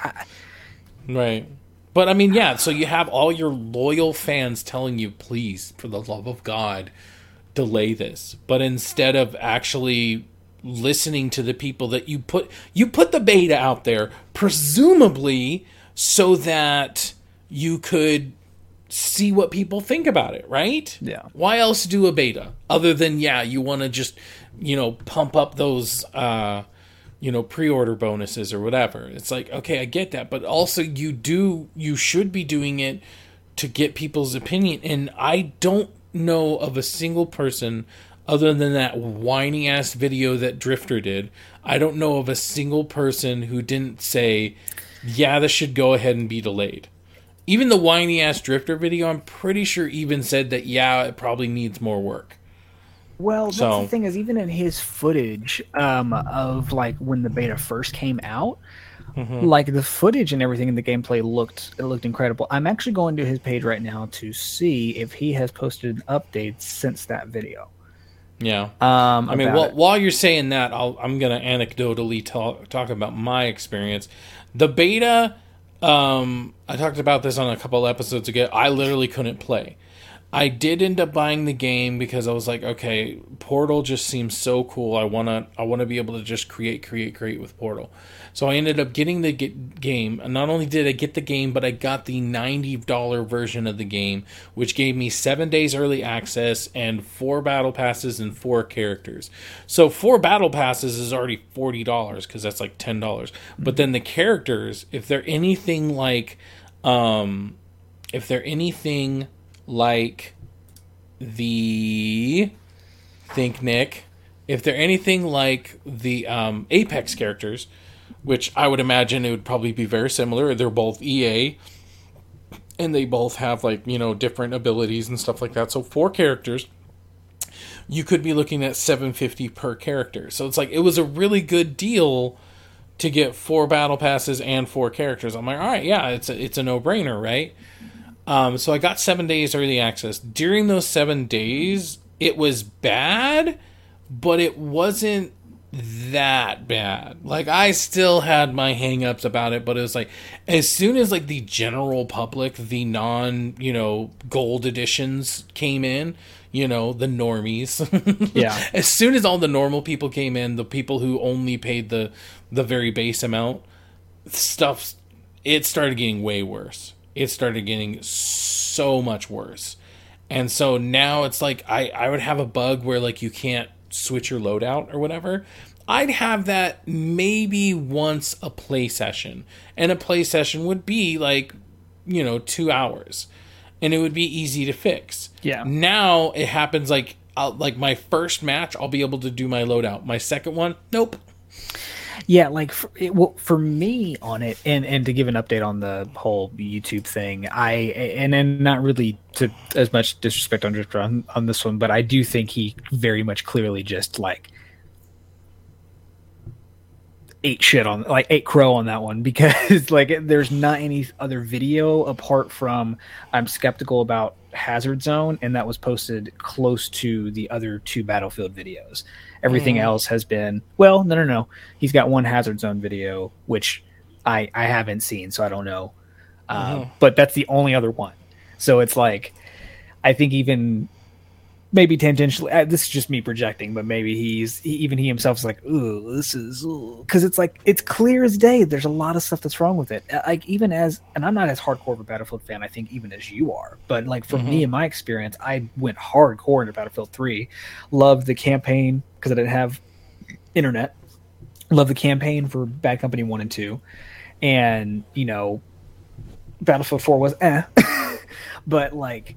Right. But I mean, yeah, so you have all your loyal fans telling you, please, for the love of God, delay this. But instead of actually listening to the people that you put the beta out there, presumably so that you could see what people think about it, right? Yeah. Why else do a beta other than, you want to just, pump up those, pre-order bonuses or whatever. It's like, okay, I get that, but also you should be doing it to get people's opinion. And I don't know of a single person other than that whiny ass video that Drifter did. I don't know of a single person who didn't say, yeah, this should go ahead and be delayed. Even the whiny-ass Drifter video, I'm pretty sure even said that, it probably needs more work. Well, that's the thing, is even in his footage of, like, when the beta first came out, like, the footage and everything in the gameplay looked incredible. I'm actually going to his page right now to see if he has posted an update since that video. Yeah. I mean, while you're saying that, I'm going to anecdotally talk about my experience. The beta... I talked about this on a couple episodes ago. I literally couldn't play. I did end up buying the game because I was like, okay, Portal just seems so cool. I wanna be able to just create with Portal. So I ended up getting the game. And not only did I get the game, but I got the $90 version of the game, which gave me 7 days early access and 4 battle passes and 4 characters. So 4 battle passes is already $40 because that's like $10. But then the characters, if they're anything like if they're anything like the... Think, Nick. If they're anything like the Apex characters, which I would imagine it would probably be very similar. They're both EA, and they both have, like, you know, different abilities and stuff like that. So 4 characters, you could be looking at $750 per character. So it's like, it was a really good deal to get 4 battle passes and 4 characters. I'm like, all right, yeah, it's a no-brainer, right? So I got 7 days early access. During those 7 days, it was bad, but it wasn't that bad. Like, I still had my hang-ups about it, but it was like, as soon as, like, the general public, the non, you know, gold editions came in, you know, the normies. Yeah. As soon as all the normal people came in, the people who only paid the very base amount, it started getting way worse. It started getting so much worse. And so now it's like, I would have a bug where, like, you can't switch your loadout or whatever. I'd have that maybe once a play session. And a play session would be, like, you know, 2 hours. And it would be easy to fix. Yeah. Now it happens like my first match, I'll be able to do my loadout. My second one, nope. Yeah, like for me on it, and to give an update on the whole YouTube thing, and not really to as much disrespect on this one, but I do think he very much clearly just like ate crow on that one, because like there's not any other video apart from I'm skeptical about Hazard Zone, and that was posted close to the other 2 Battlefield videos. Everything else has been, well, no. He's got one Hazard Zone video, which I haven't seen, so I don't know. But that's the only other one. So it's like, I think even maybe tangentially, this is just me projecting, but maybe he himself is like, ooh, this is, because it's like, it's clear as day. There's a lot of stuff that's wrong with it. Like, even as, and I'm not as hardcore of a Battlefield fan, I think, even as you are, but like for me, in my experience, I went hardcore into Battlefield 3, loved the campaign because I didn't have internet, loved the campaign for Bad Company 1 and 2, and, you know, Battlefield 4 was but like,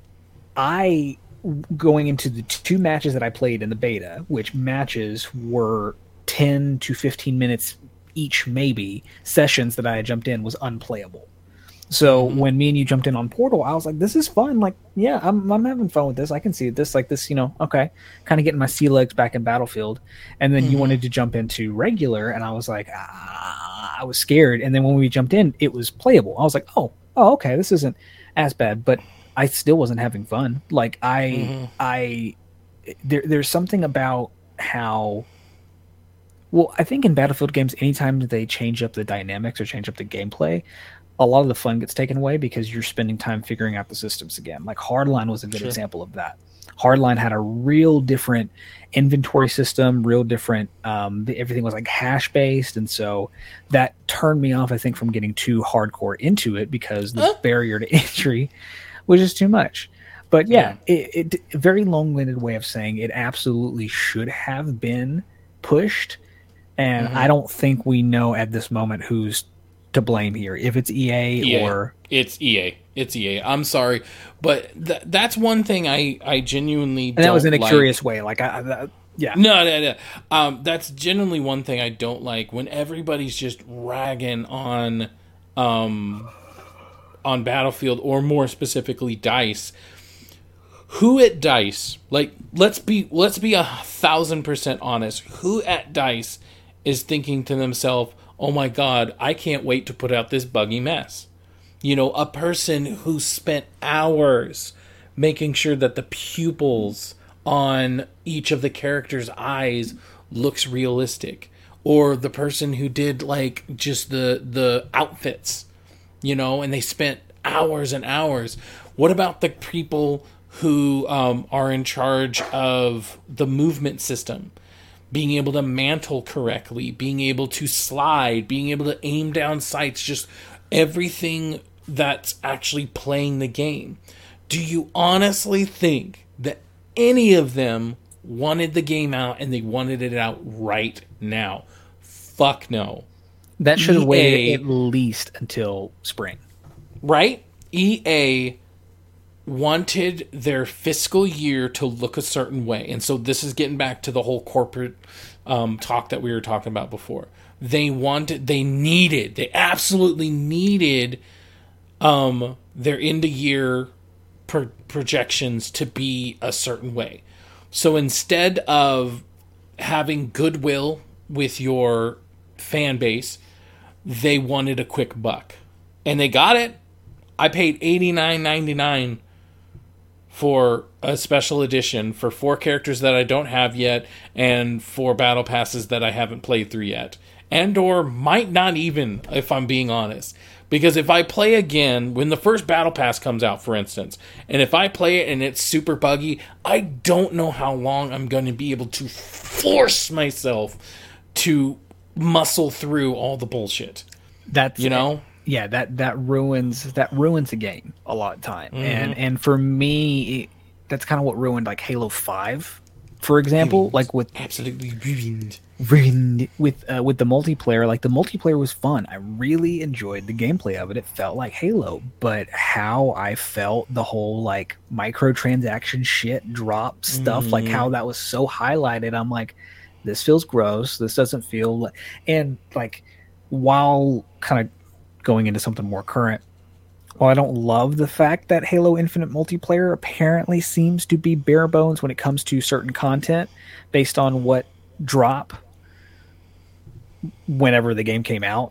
going into the 2 matches that I played in the beta, which matches were 10 to 15 minutes each, maybe, sessions that I had jumped in, was unplayable. So when me and you jumped in on Portal, I was like, this is fun. Like, yeah, I'm having fun with this. I can see this, like this, you know, okay. Kind of getting my sea legs back in Battlefield. And then you wanted to jump into regular, and I was like, I was scared. And then when we jumped in, it was playable. I was like, oh, okay, this isn't as bad. But I still wasn't having fun. Like, there's something about how, well, I think in Battlefield games, anytime they change up the dynamics or change up the gameplay, a lot of the fun gets taken away because you're spending time figuring out the systems again. Like, Hardline was a good example of that. Hardline had a real different inventory system, real different, everything was like hash based. And so that turned me off, I think, from getting too hardcore into it, because the barrier to entry was just too much. But yeah, it a very long-winded way of saying it absolutely should have been pushed. And I don't think we know at this moment who's to blame here. If it's EA or... It's EA. It's EA. I'm sorry. But that's one thing I genuinely don't like. And that was in a curious way. Like, yeah. No. That's genuinely one thing I don't like, when everybody's just ragging on Battlefield, or more specifically DICE. Who at DICE, like, let's be 1,000% honest, who at DICE is thinking to themselves, oh my god, I can't wait to put out this buggy mess? You know, a person who spent hours making sure that the pupils on each of the characters' eyes looks realistic, or the person who did, like, just the outfits, you know, and they spent hours and hours. What about the people who are in charge of the movement system? Being able to mantle correctly, being able to slide, being able to aim down sights, just everything that's actually playing the game. Do you honestly think that any of them wanted the game out, and they wanted it out right now? Fuck no. That should have waited at least until spring. Right? EA wanted their fiscal year to look a certain way. And so this is getting back to the whole corporate talk that we were talking about before. They absolutely needed their end of year projections to be a certain way. So instead of having goodwill with your fan base, they wanted a quick buck. And they got it. I paid $89.99 for a special edition for 4 characters that I don't have yet and 4 battle passes that I haven't played through yet. And or might not even, if I'm being honest. Because if I play again, when the first battle pass comes out, for instance, and if I play it and it's super buggy, I don't know how long I'm going to be able to force myself to muscle through all the bullshit. That's, you know? Yeah, that ruins a game a lot of time. And for me, that's kind of what ruined like Halo 5, for example. Like with absolutely ruined with the multiplayer. Like the multiplayer was fun. I really enjoyed the gameplay of it. It felt like Halo, but how I felt the whole like microtransaction shit drop stuff, like how that was so highlighted. I'm like, this feels gross. This doesn't feel and like while kind of going into something more current, while I don't love the fact that Halo Infinite multiplayer apparently seems to be bare bones when it comes to certain content based on what drop whenever the game came out,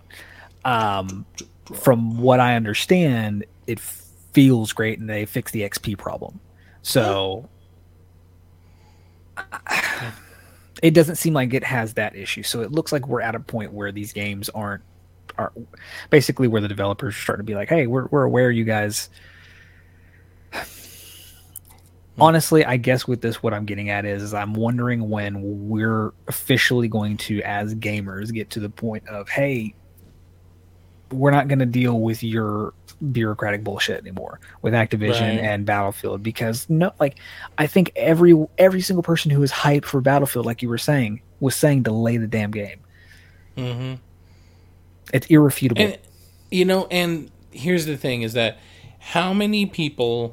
from what I understand, it feels great and they fixed the XP problem. So it doesn't seem like it has that issue. So it looks like we're at a point where these games are basically where the developers are starting to be like, hey, we're aware you guys. Honestly, I guess with this, what I'm getting at is I'm wondering when we're officially going to, as gamers, get to the point of, hey, we're not going to deal with your bureaucratic bullshit anymore with Activision and Battlefield, because no, like I think every single person who is hyped for Battlefield, like you were saying, was saying delay the damn game. Mm-hmm. It's irrefutable. And, you know, and here's the thing is that how many people,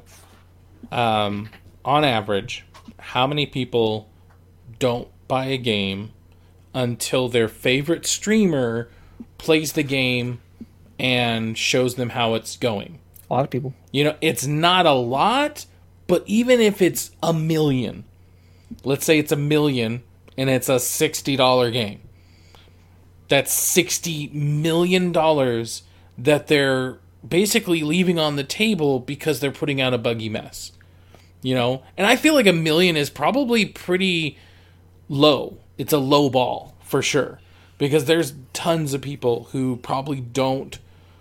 on average, how many people don't buy a game until their favorite streamer plays the game and shows them how it's going? A lot of people. You know, it's not a lot, but even if it's 1 million, let's say it's 1 million and it's a $60 game. That's $60 million that they're basically leaving on the table because they're putting out a buggy mess. You know? And I feel like 1 million is probably pretty low. It's a low ball, for sure. Because there's tons of people who probably don't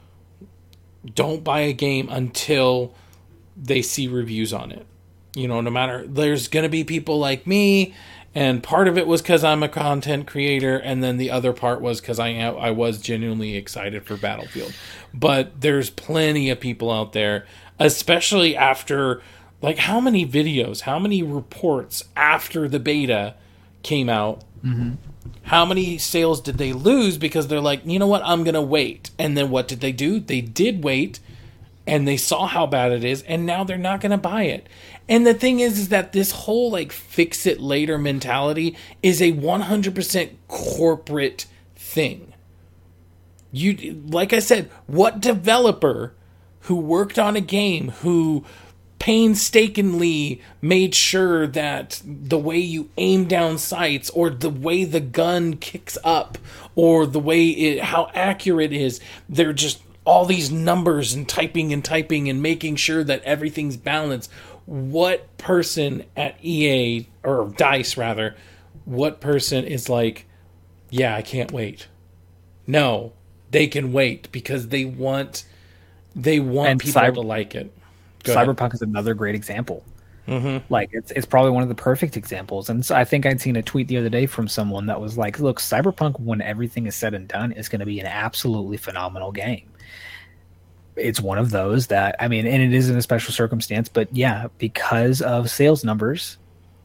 buy a game until they see reviews on it. You know, no matter... There's going to be people like me... And part of it was because I'm a content creator, and then the other part was because I was genuinely excited for Battlefield. But there's plenty of people out there, especially after, like, how many videos, how many reports after the beta came out? Mm-hmm. How many sales did they lose because they're like, you know what, I'm going to wait. And then what did they do? They did wait, and they saw how bad it is, and now they're not going to buy it. And the thing is that this whole, like, fix it later mentality is a 100% corporate thing. You, like I said, what developer who worked on a game, who painstakingly made sure that the way you aim down sights, or the way the gun kicks up, or the way how accurate it is, they're just all these numbers and typing and making sure that everything's balanced. What person at EA, or DICE rather, what person is like, yeah, I can't wait? No, they can wait because they want people to like it. Cyberpunk is another great example. Mm-hmm. Like it's probably one of the perfect examples. And so I think I'd seen a tweet the other day from someone that was like, look, Cyberpunk, when everything is said and done, is going to be an absolutely phenomenal game. It's one of those that, I mean, and it is in a special circumstance, but yeah, because of sales numbers,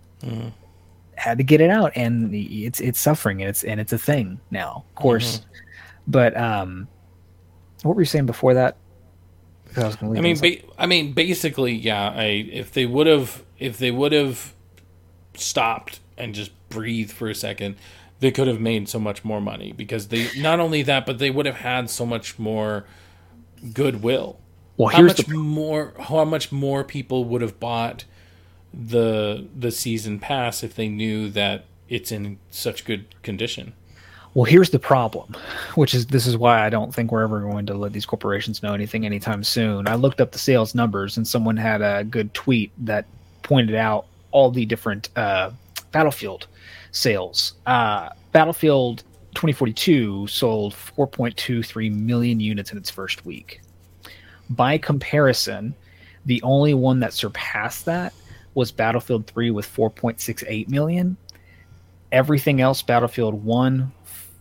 had to get it out, and it's suffering, and it's a thing now, of course. But what were you saying before that? Basically, yeah. If they would have stopped and just breathed for a second, they could have made so much more money, because they, not only that, but they would have had so much more goodwill. Well, how much more people would have bought the season pass if they knew that it's in such good condition. Well, here's the problem, this is why I don't think we're ever going to let these corporations know anything anytime soon. I looked up the sales numbers, and someone had a good tweet that pointed out all the different Battlefield sales. Battlefield 2042 sold 4.23 million units in its first week. By comparison, the only one that surpassed that was Battlefield 3 with 4.68 million. Everything else, Battlefield 1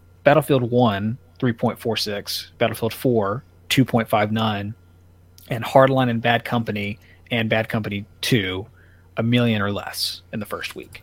3.46, Battlefield 4 2.59, and Hardline and Bad Company 2 $1 million or less in the first week.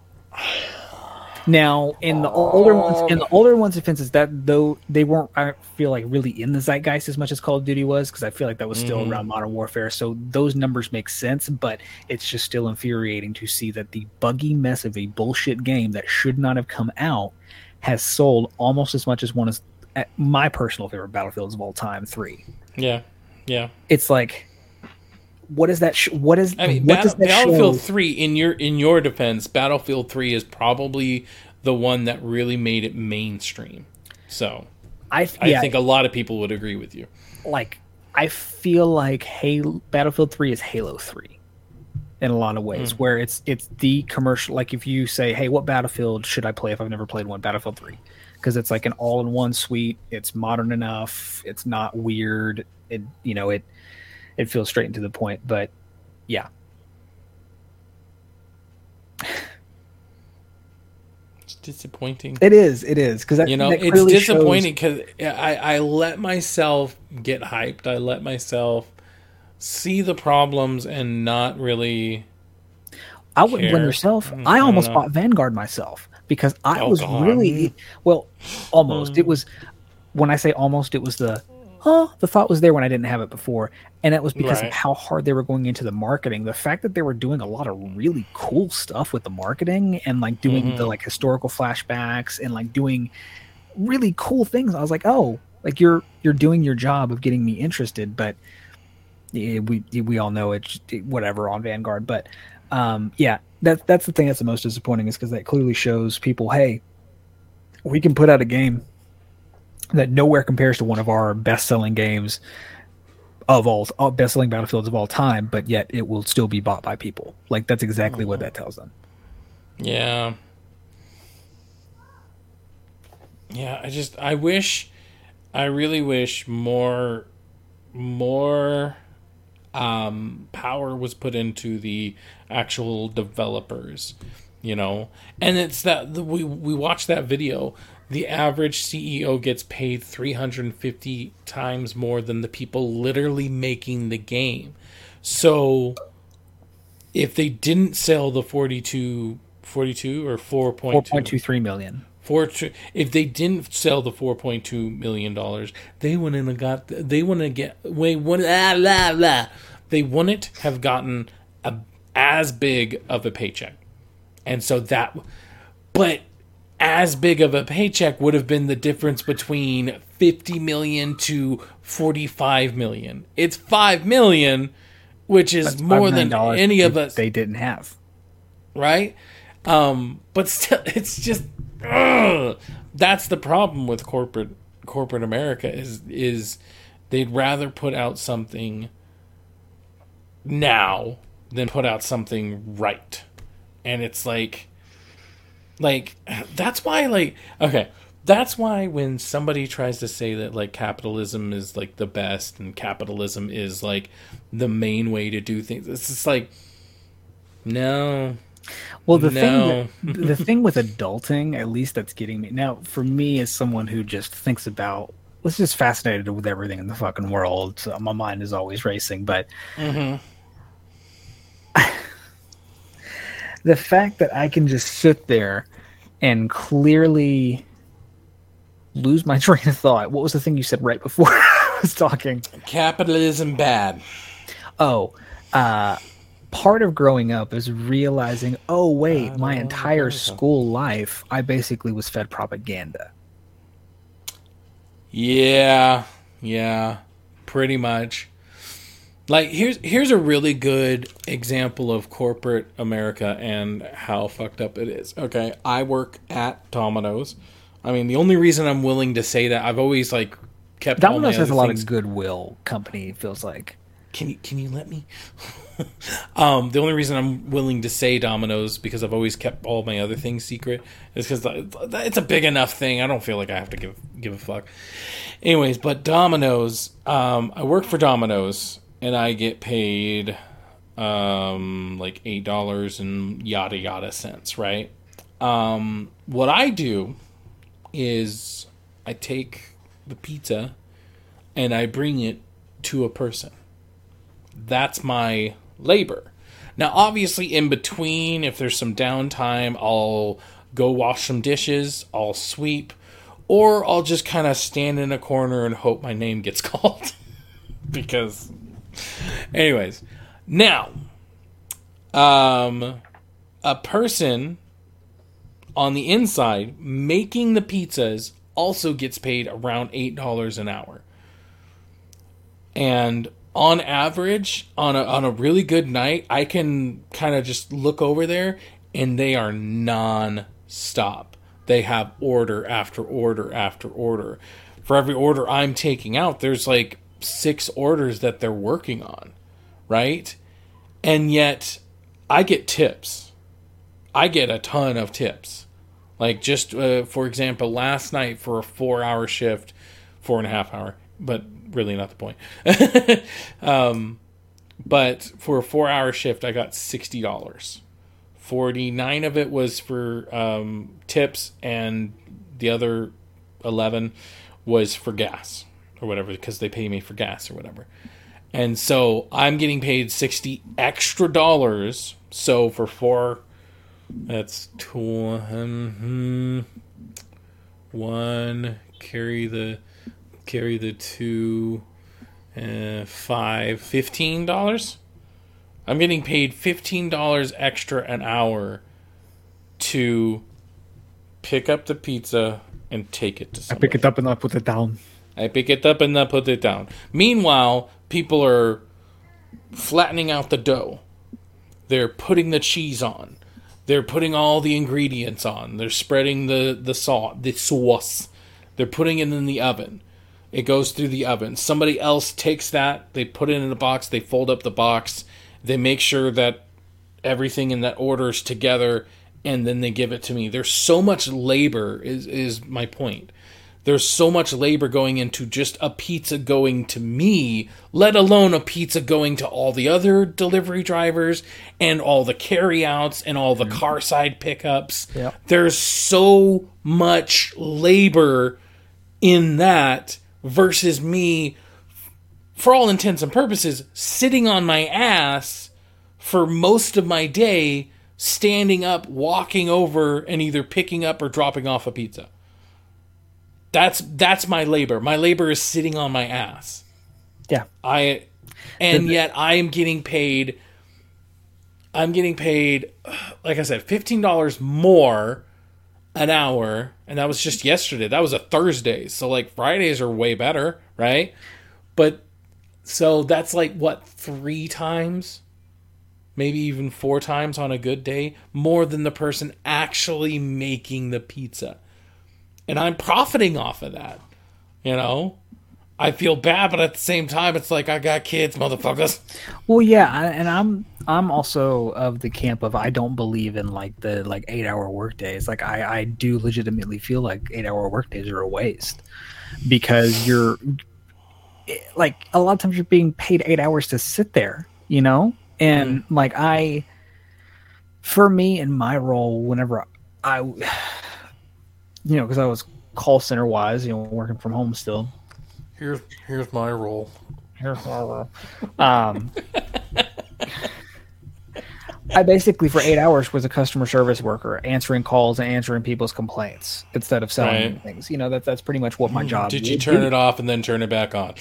Now, in the older ones, defenses that though they weren't, I feel like, really in the zeitgeist as much as Call of Duty was, because I feel like that was still around Modern Warfare. So those numbers make sense, but it's just still infuriating to see that the buggy mess of a bullshit game that should not have come out has sold almost as much as one of my personal favorite Battlefields of all time, 3. Yeah. It's like, what is that? Battlefield 3, in your defense, Battlefield 3 is probably the one that really made it mainstream. So I think a lot of people would agree with you. Like, I feel like Battlefield 3 is Halo 3 in a lot of ways, where it's the commercial. Like, if you say, hey, what Battlefield should I play if I've never played one? Battlefield 3. Because it's like an all-in-one suite. It's modern enough. It's not weird. It feels straight and to the point. But yeah. It's disappointing. It is. Because it's disappointing because I let myself get hyped. I let myself see the problems and not really. I wouldn't blame yourself. I almost bought Vanguard myself because I was really almost. It was, when I say almost, it was the thought was there when I didn't have it before, and it was because of how hard they were going into the marketing. The fact that they were doing a lot of really cool stuff with the marketing and like doing the like historical flashbacks and like doing really cool things. I was like, oh, like you're doing your job of getting me interested, but we all know it's whatever on Vanguard. But that's the thing that's the most disappointing, is because that clearly shows people, hey, we can put out a game that nowhere compares to one of our best-selling games of all best-selling Battlefields of all time, but yet it will still be bought by people. Like, that's exactly what that tells them. Yeah. Yeah, I really wish more power was put into the actual developers, and it's that we watched that video. The average CEO gets paid 350 times more than the people literally making the game. So if they didn't sell the 42 or 4.23 million. If they didn't sell the $4.2 million, they wouldn't have gotten as big of a paycheck. And so but as big of a paycheck would have been the difference between 50 million to 45 million. It's 5 million, which is more than any of us they didn't have. Right? But still, it's just that's the problem with corporate America is they'd rather put out something now than put out something right. And it's like that's why that's why when somebody tries to say that like capitalism is like the best and capitalism is like the main way to do things, it's just like, no. Well, the thing with adulting, at least that's getting me now, for me as someone who just thinks about, was just fascinated with everything in the fucking world, so my mind is always racing, but the fact that I can just sit there and clearly lose my train of thought. What was the thing you said right before? was talking. Capitalism bad. Oh, part of growing up is realizing, oh wait, my entire school life, I basically was fed propaganda. Yeah, pretty much. Like here's a really good example of corporate America and how fucked up it is. Okay, I work at Domino's. I mean, the only reason I'm willing to say that, I've always like kept Domino's has a lot things... of goodwill. Company feels like. Can you let me? The only reason I'm willing to say Domino's, because I've always kept all my other things secret, is because it's a big enough thing. I don't feel like I have to give a fuck. Anyways, but Domino's, I work for Domino's and I get paid like $8 and yada yada cents, right? What I do is I take the pizza and I bring it to a person. That's my labor. Now, obviously, in between, if there's some downtime, I'll go wash some dishes, I'll sweep, or I'll just kind of stand in a corner and hope my name gets called. Because, anyways, now, a person on the inside making the pizzas also gets paid around $8 an hour. And on average, on a really good night, I can kind of just look over there and they are non-stop. They have order after order after order. For every order I'm taking out, there's like 6 orders that they're working on, right? And yet, I get tips. I get a ton of tips. Like just, for example, last night for a 4-hour shift, 4.5 hour, but really not the point. But for a 4-hour shift, I got $60. 49 of it was for tips, and the other 11 was for gas or whatever, because they pay me for gas or whatever. And so I'm getting paid $60 extra. So for 4, that's 1, carry the 2, 5, $15. I'm getting paid $15 extra an hour to pick up the pizza and take it to somebody. I pick it up and I put it down. I pick it up and I put it down. Meanwhile, people are flattening out the dough. They're putting the cheese on. They're putting all the ingredients on. They're spreading the sauce. They're putting it in the oven. It goes through the oven. Somebody else takes that. They put it in a box. They fold up the box. They make sure that everything in that order is together, and then they give it to me. There's so much labor, is my point. There's so much labor going into just a pizza going to me, let alone a pizza going to all the other delivery drivers and all the carryouts and all the car side pickups. Yep. There's so much labor in that versus me, for all intents and purposes, sitting on my ass for most of my day, standing up, walking over, and either picking up or dropping off a pizza. That's my labor. My labor is sitting on my ass. Yeah. Yet I am getting paid. I'm getting paid, like I said, $15 more an hour, and that was just yesterday. That was a Thursday, so like Fridays are way better, right? But so that's like what, 3 times, maybe even 4 times on a good day, more than the person actually making the pizza. And I'm profiting off of that, you know? I feel bad, but at the same time, it's like, I got kids, motherfuckers. Well, yeah, and I'm also of the camp of, I don't believe in like the 8-hour work days. Like I do legitimately feel like 8-hour work days are a waste, because you're like, a lot of times you're being paid 8 hours to sit there, you know? And like for me in my role, whenever because I was call center wise, working from home still. Here's my role. Here's my role. I basically for 8 hours was a customer service worker, answering calls and answering people's complaints instead of selling things. You know, that's pretty much what my job. Did you turn it off and then turn it back on?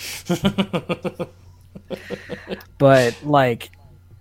But like,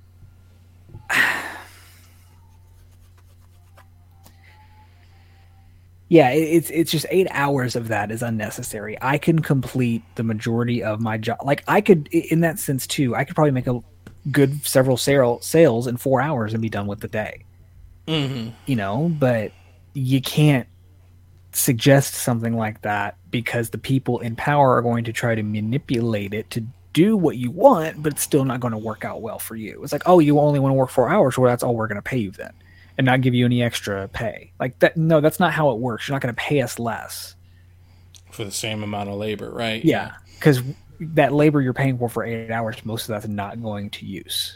yeah, it's just 8 hours of that is unnecessary. I can complete the majority of my job. Like I could, in that sense too, I could probably make a good several sales in 4 hours and be done with the day. You know, but you can't suggest something like that because the people in power are going to try to manipulate it to do what you want, but it's still not going to work out well for you. It's like, oh, you only want to work 4 hours, well, that's all we're going to pay you then, and not give you any extra pay. Like that. No, that's not how it works. You're not going to pay us less for the same amount of labor, right? Yeah, because that labor you're paying for 8 hours, most of that's not going to use.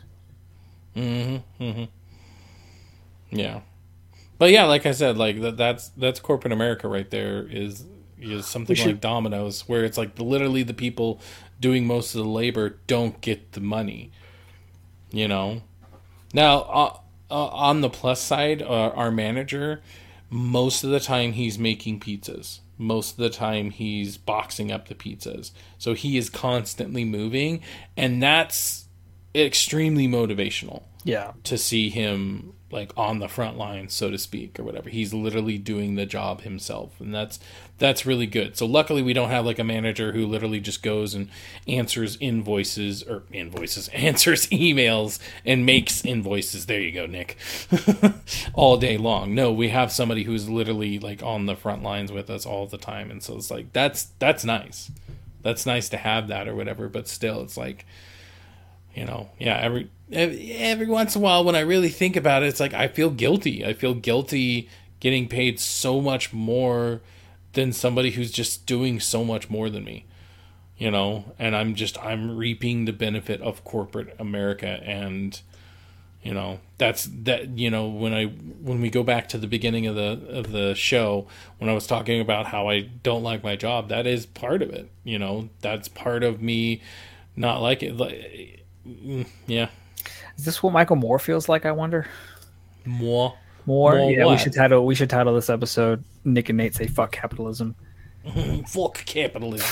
Yeah, but yeah, like I said, like that's corporate America right there. Is something like Domino's, where it's like literally the people doing most of the labor don't get the money. You know, now on the plus side, our manager, most of the time he's making pizzas. Most of the time he's boxing up the pizzas. So he is constantly moving, and that's extremely motivational. Yeah. To see him like on the front line, so to speak, or whatever. He's literally doing the job himself, and that's really good. So luckily we don't have like a manager who literally just goes and answers answers emails and makes invoices. There you go, Nick. All day long. No, we have somebody who's literally like on the front lines with us all the time, and so it's like that's nice. That's nice to have that or whatever, but still it's like, you know, yeah, every once in a while when I really think about it, it's like I feel guilty. I feel guilty getting paid so much more than somebody who's just doing so much more than me, you know, and I'm reaping the benefit of corporate America. And, you know, you know, when we go back to the beginning of the show, when I was talking about how I don't like my job, that is part of it. You know, that's part of me not like it. Yeah. Is this what Michael Moore feels like, I wonder? More? Yeah, what? we should title this episode Nick and Nate Say Fuck Capitalism. Fuck capitalism.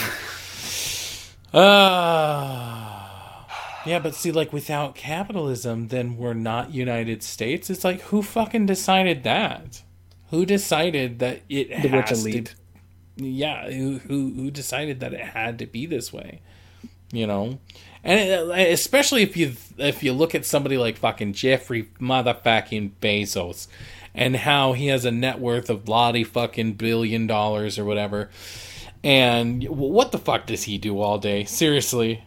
Yeah, but see, like, without capitalism, then we're not United States. It's like, who fucking decided that? Who decided that it the rich has elite. to... Yeah, who decided that it had to be this way? You know? And especially if you look at somebody like fucking Jeffrey motherfucking Bezos, and how he has a net worth of bloody fucking $1 billion or whatever, and what the fuck does he do all day? Seriously,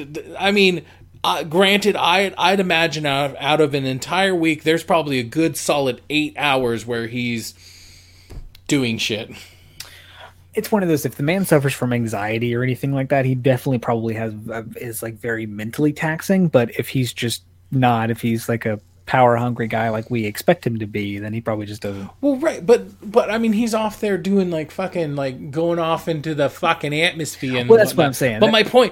granted, I'd imagine out of an entire week, there's probably a good solid 8 hours where he's doing shit. It's one of those, if the man suffers from anxiety or anything like that, he definitely probably is like very mentally taxing. But if he's just not, if he's like a power hungry guy like we expect him to be, then he probably just doesn't. Well, right, but I mean, he's off there doing like fucking like going off into the fucking atmosphere. And well, that's what I'm saying. But my point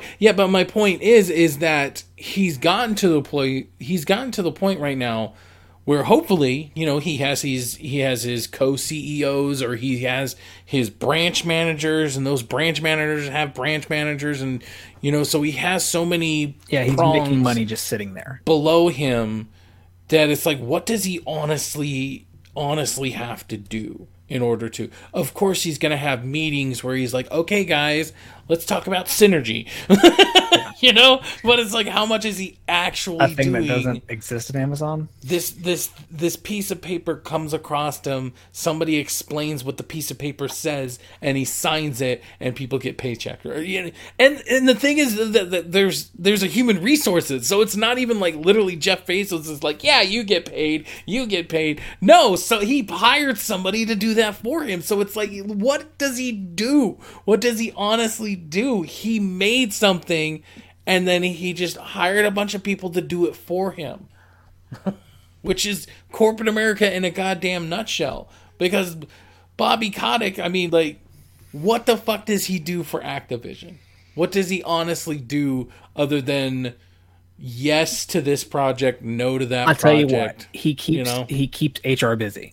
is that he's gotten to the point right now where hopefully, you know, he has his co-CEOs, or he has his branch managers, and those branch managers have branch managers, and, you know, so he has so many he's making money just sitting there below him that it's like, what does he honestly have to do in order to? Of course, he's going to have meetings where he's like, okay, guys, let's talk about synergy. You know, but it's like, how much is he actually a thing doing? That doesn't exist in Amazon? This piece of paper comes across him, somebody explains what the piece of paper says, and he signs it, and people get paycheck. And the thing is that there's a human resources, so it's not even like literally Jeff Bezos is like, yeah, you get paid. No, so he hired somebody to do that for him. So it's like, what does he do? What does he honestly do? He made something, and then he just hired a bunch of people to do it for him. Which is corporate America in a goddamn nutshell. Because Bobby Kotick, I mean, like, what the fuck does he do for Activision? What does he honestly do other than yes to this project, no to that I'll project. tell you what, he keeps HR busy.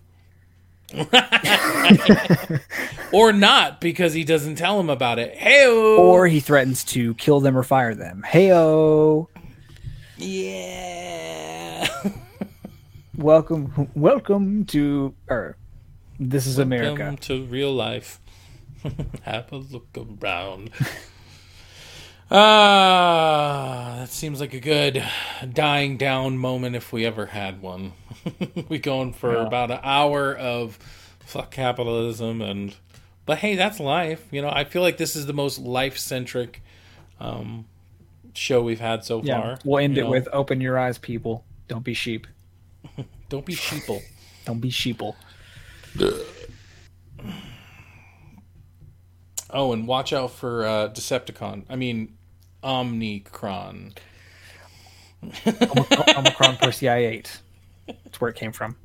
Or not, because he doesn't tell them about it. Hey-o! Or he threatens to kill them or fire them. Hey-o! Yeah. Welcome to Earth. This is America. Welcome to real life. Have a look around. That seems like a good dying down moment if we ever had one. We going for about an hour of fuck capitalism but hey, that's life. I feel like this is the most life-centric show we've had so far. We'll end it with open your eyes, people. Don't be sheep. Don't be sheeple. Don't be sheeple. Oh, and watch out for Decepticon. I mean, Omnicron. Omicron Persei 8. That's where it came from.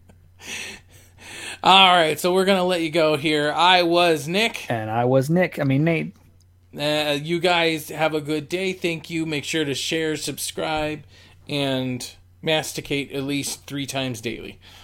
All right, so we're going to let you go here. I was Nick. And I was Nick. I mean, Nate. You guys have a good day. Thank you. Make sure to share, subscribe, and masticate at least 3 times daily.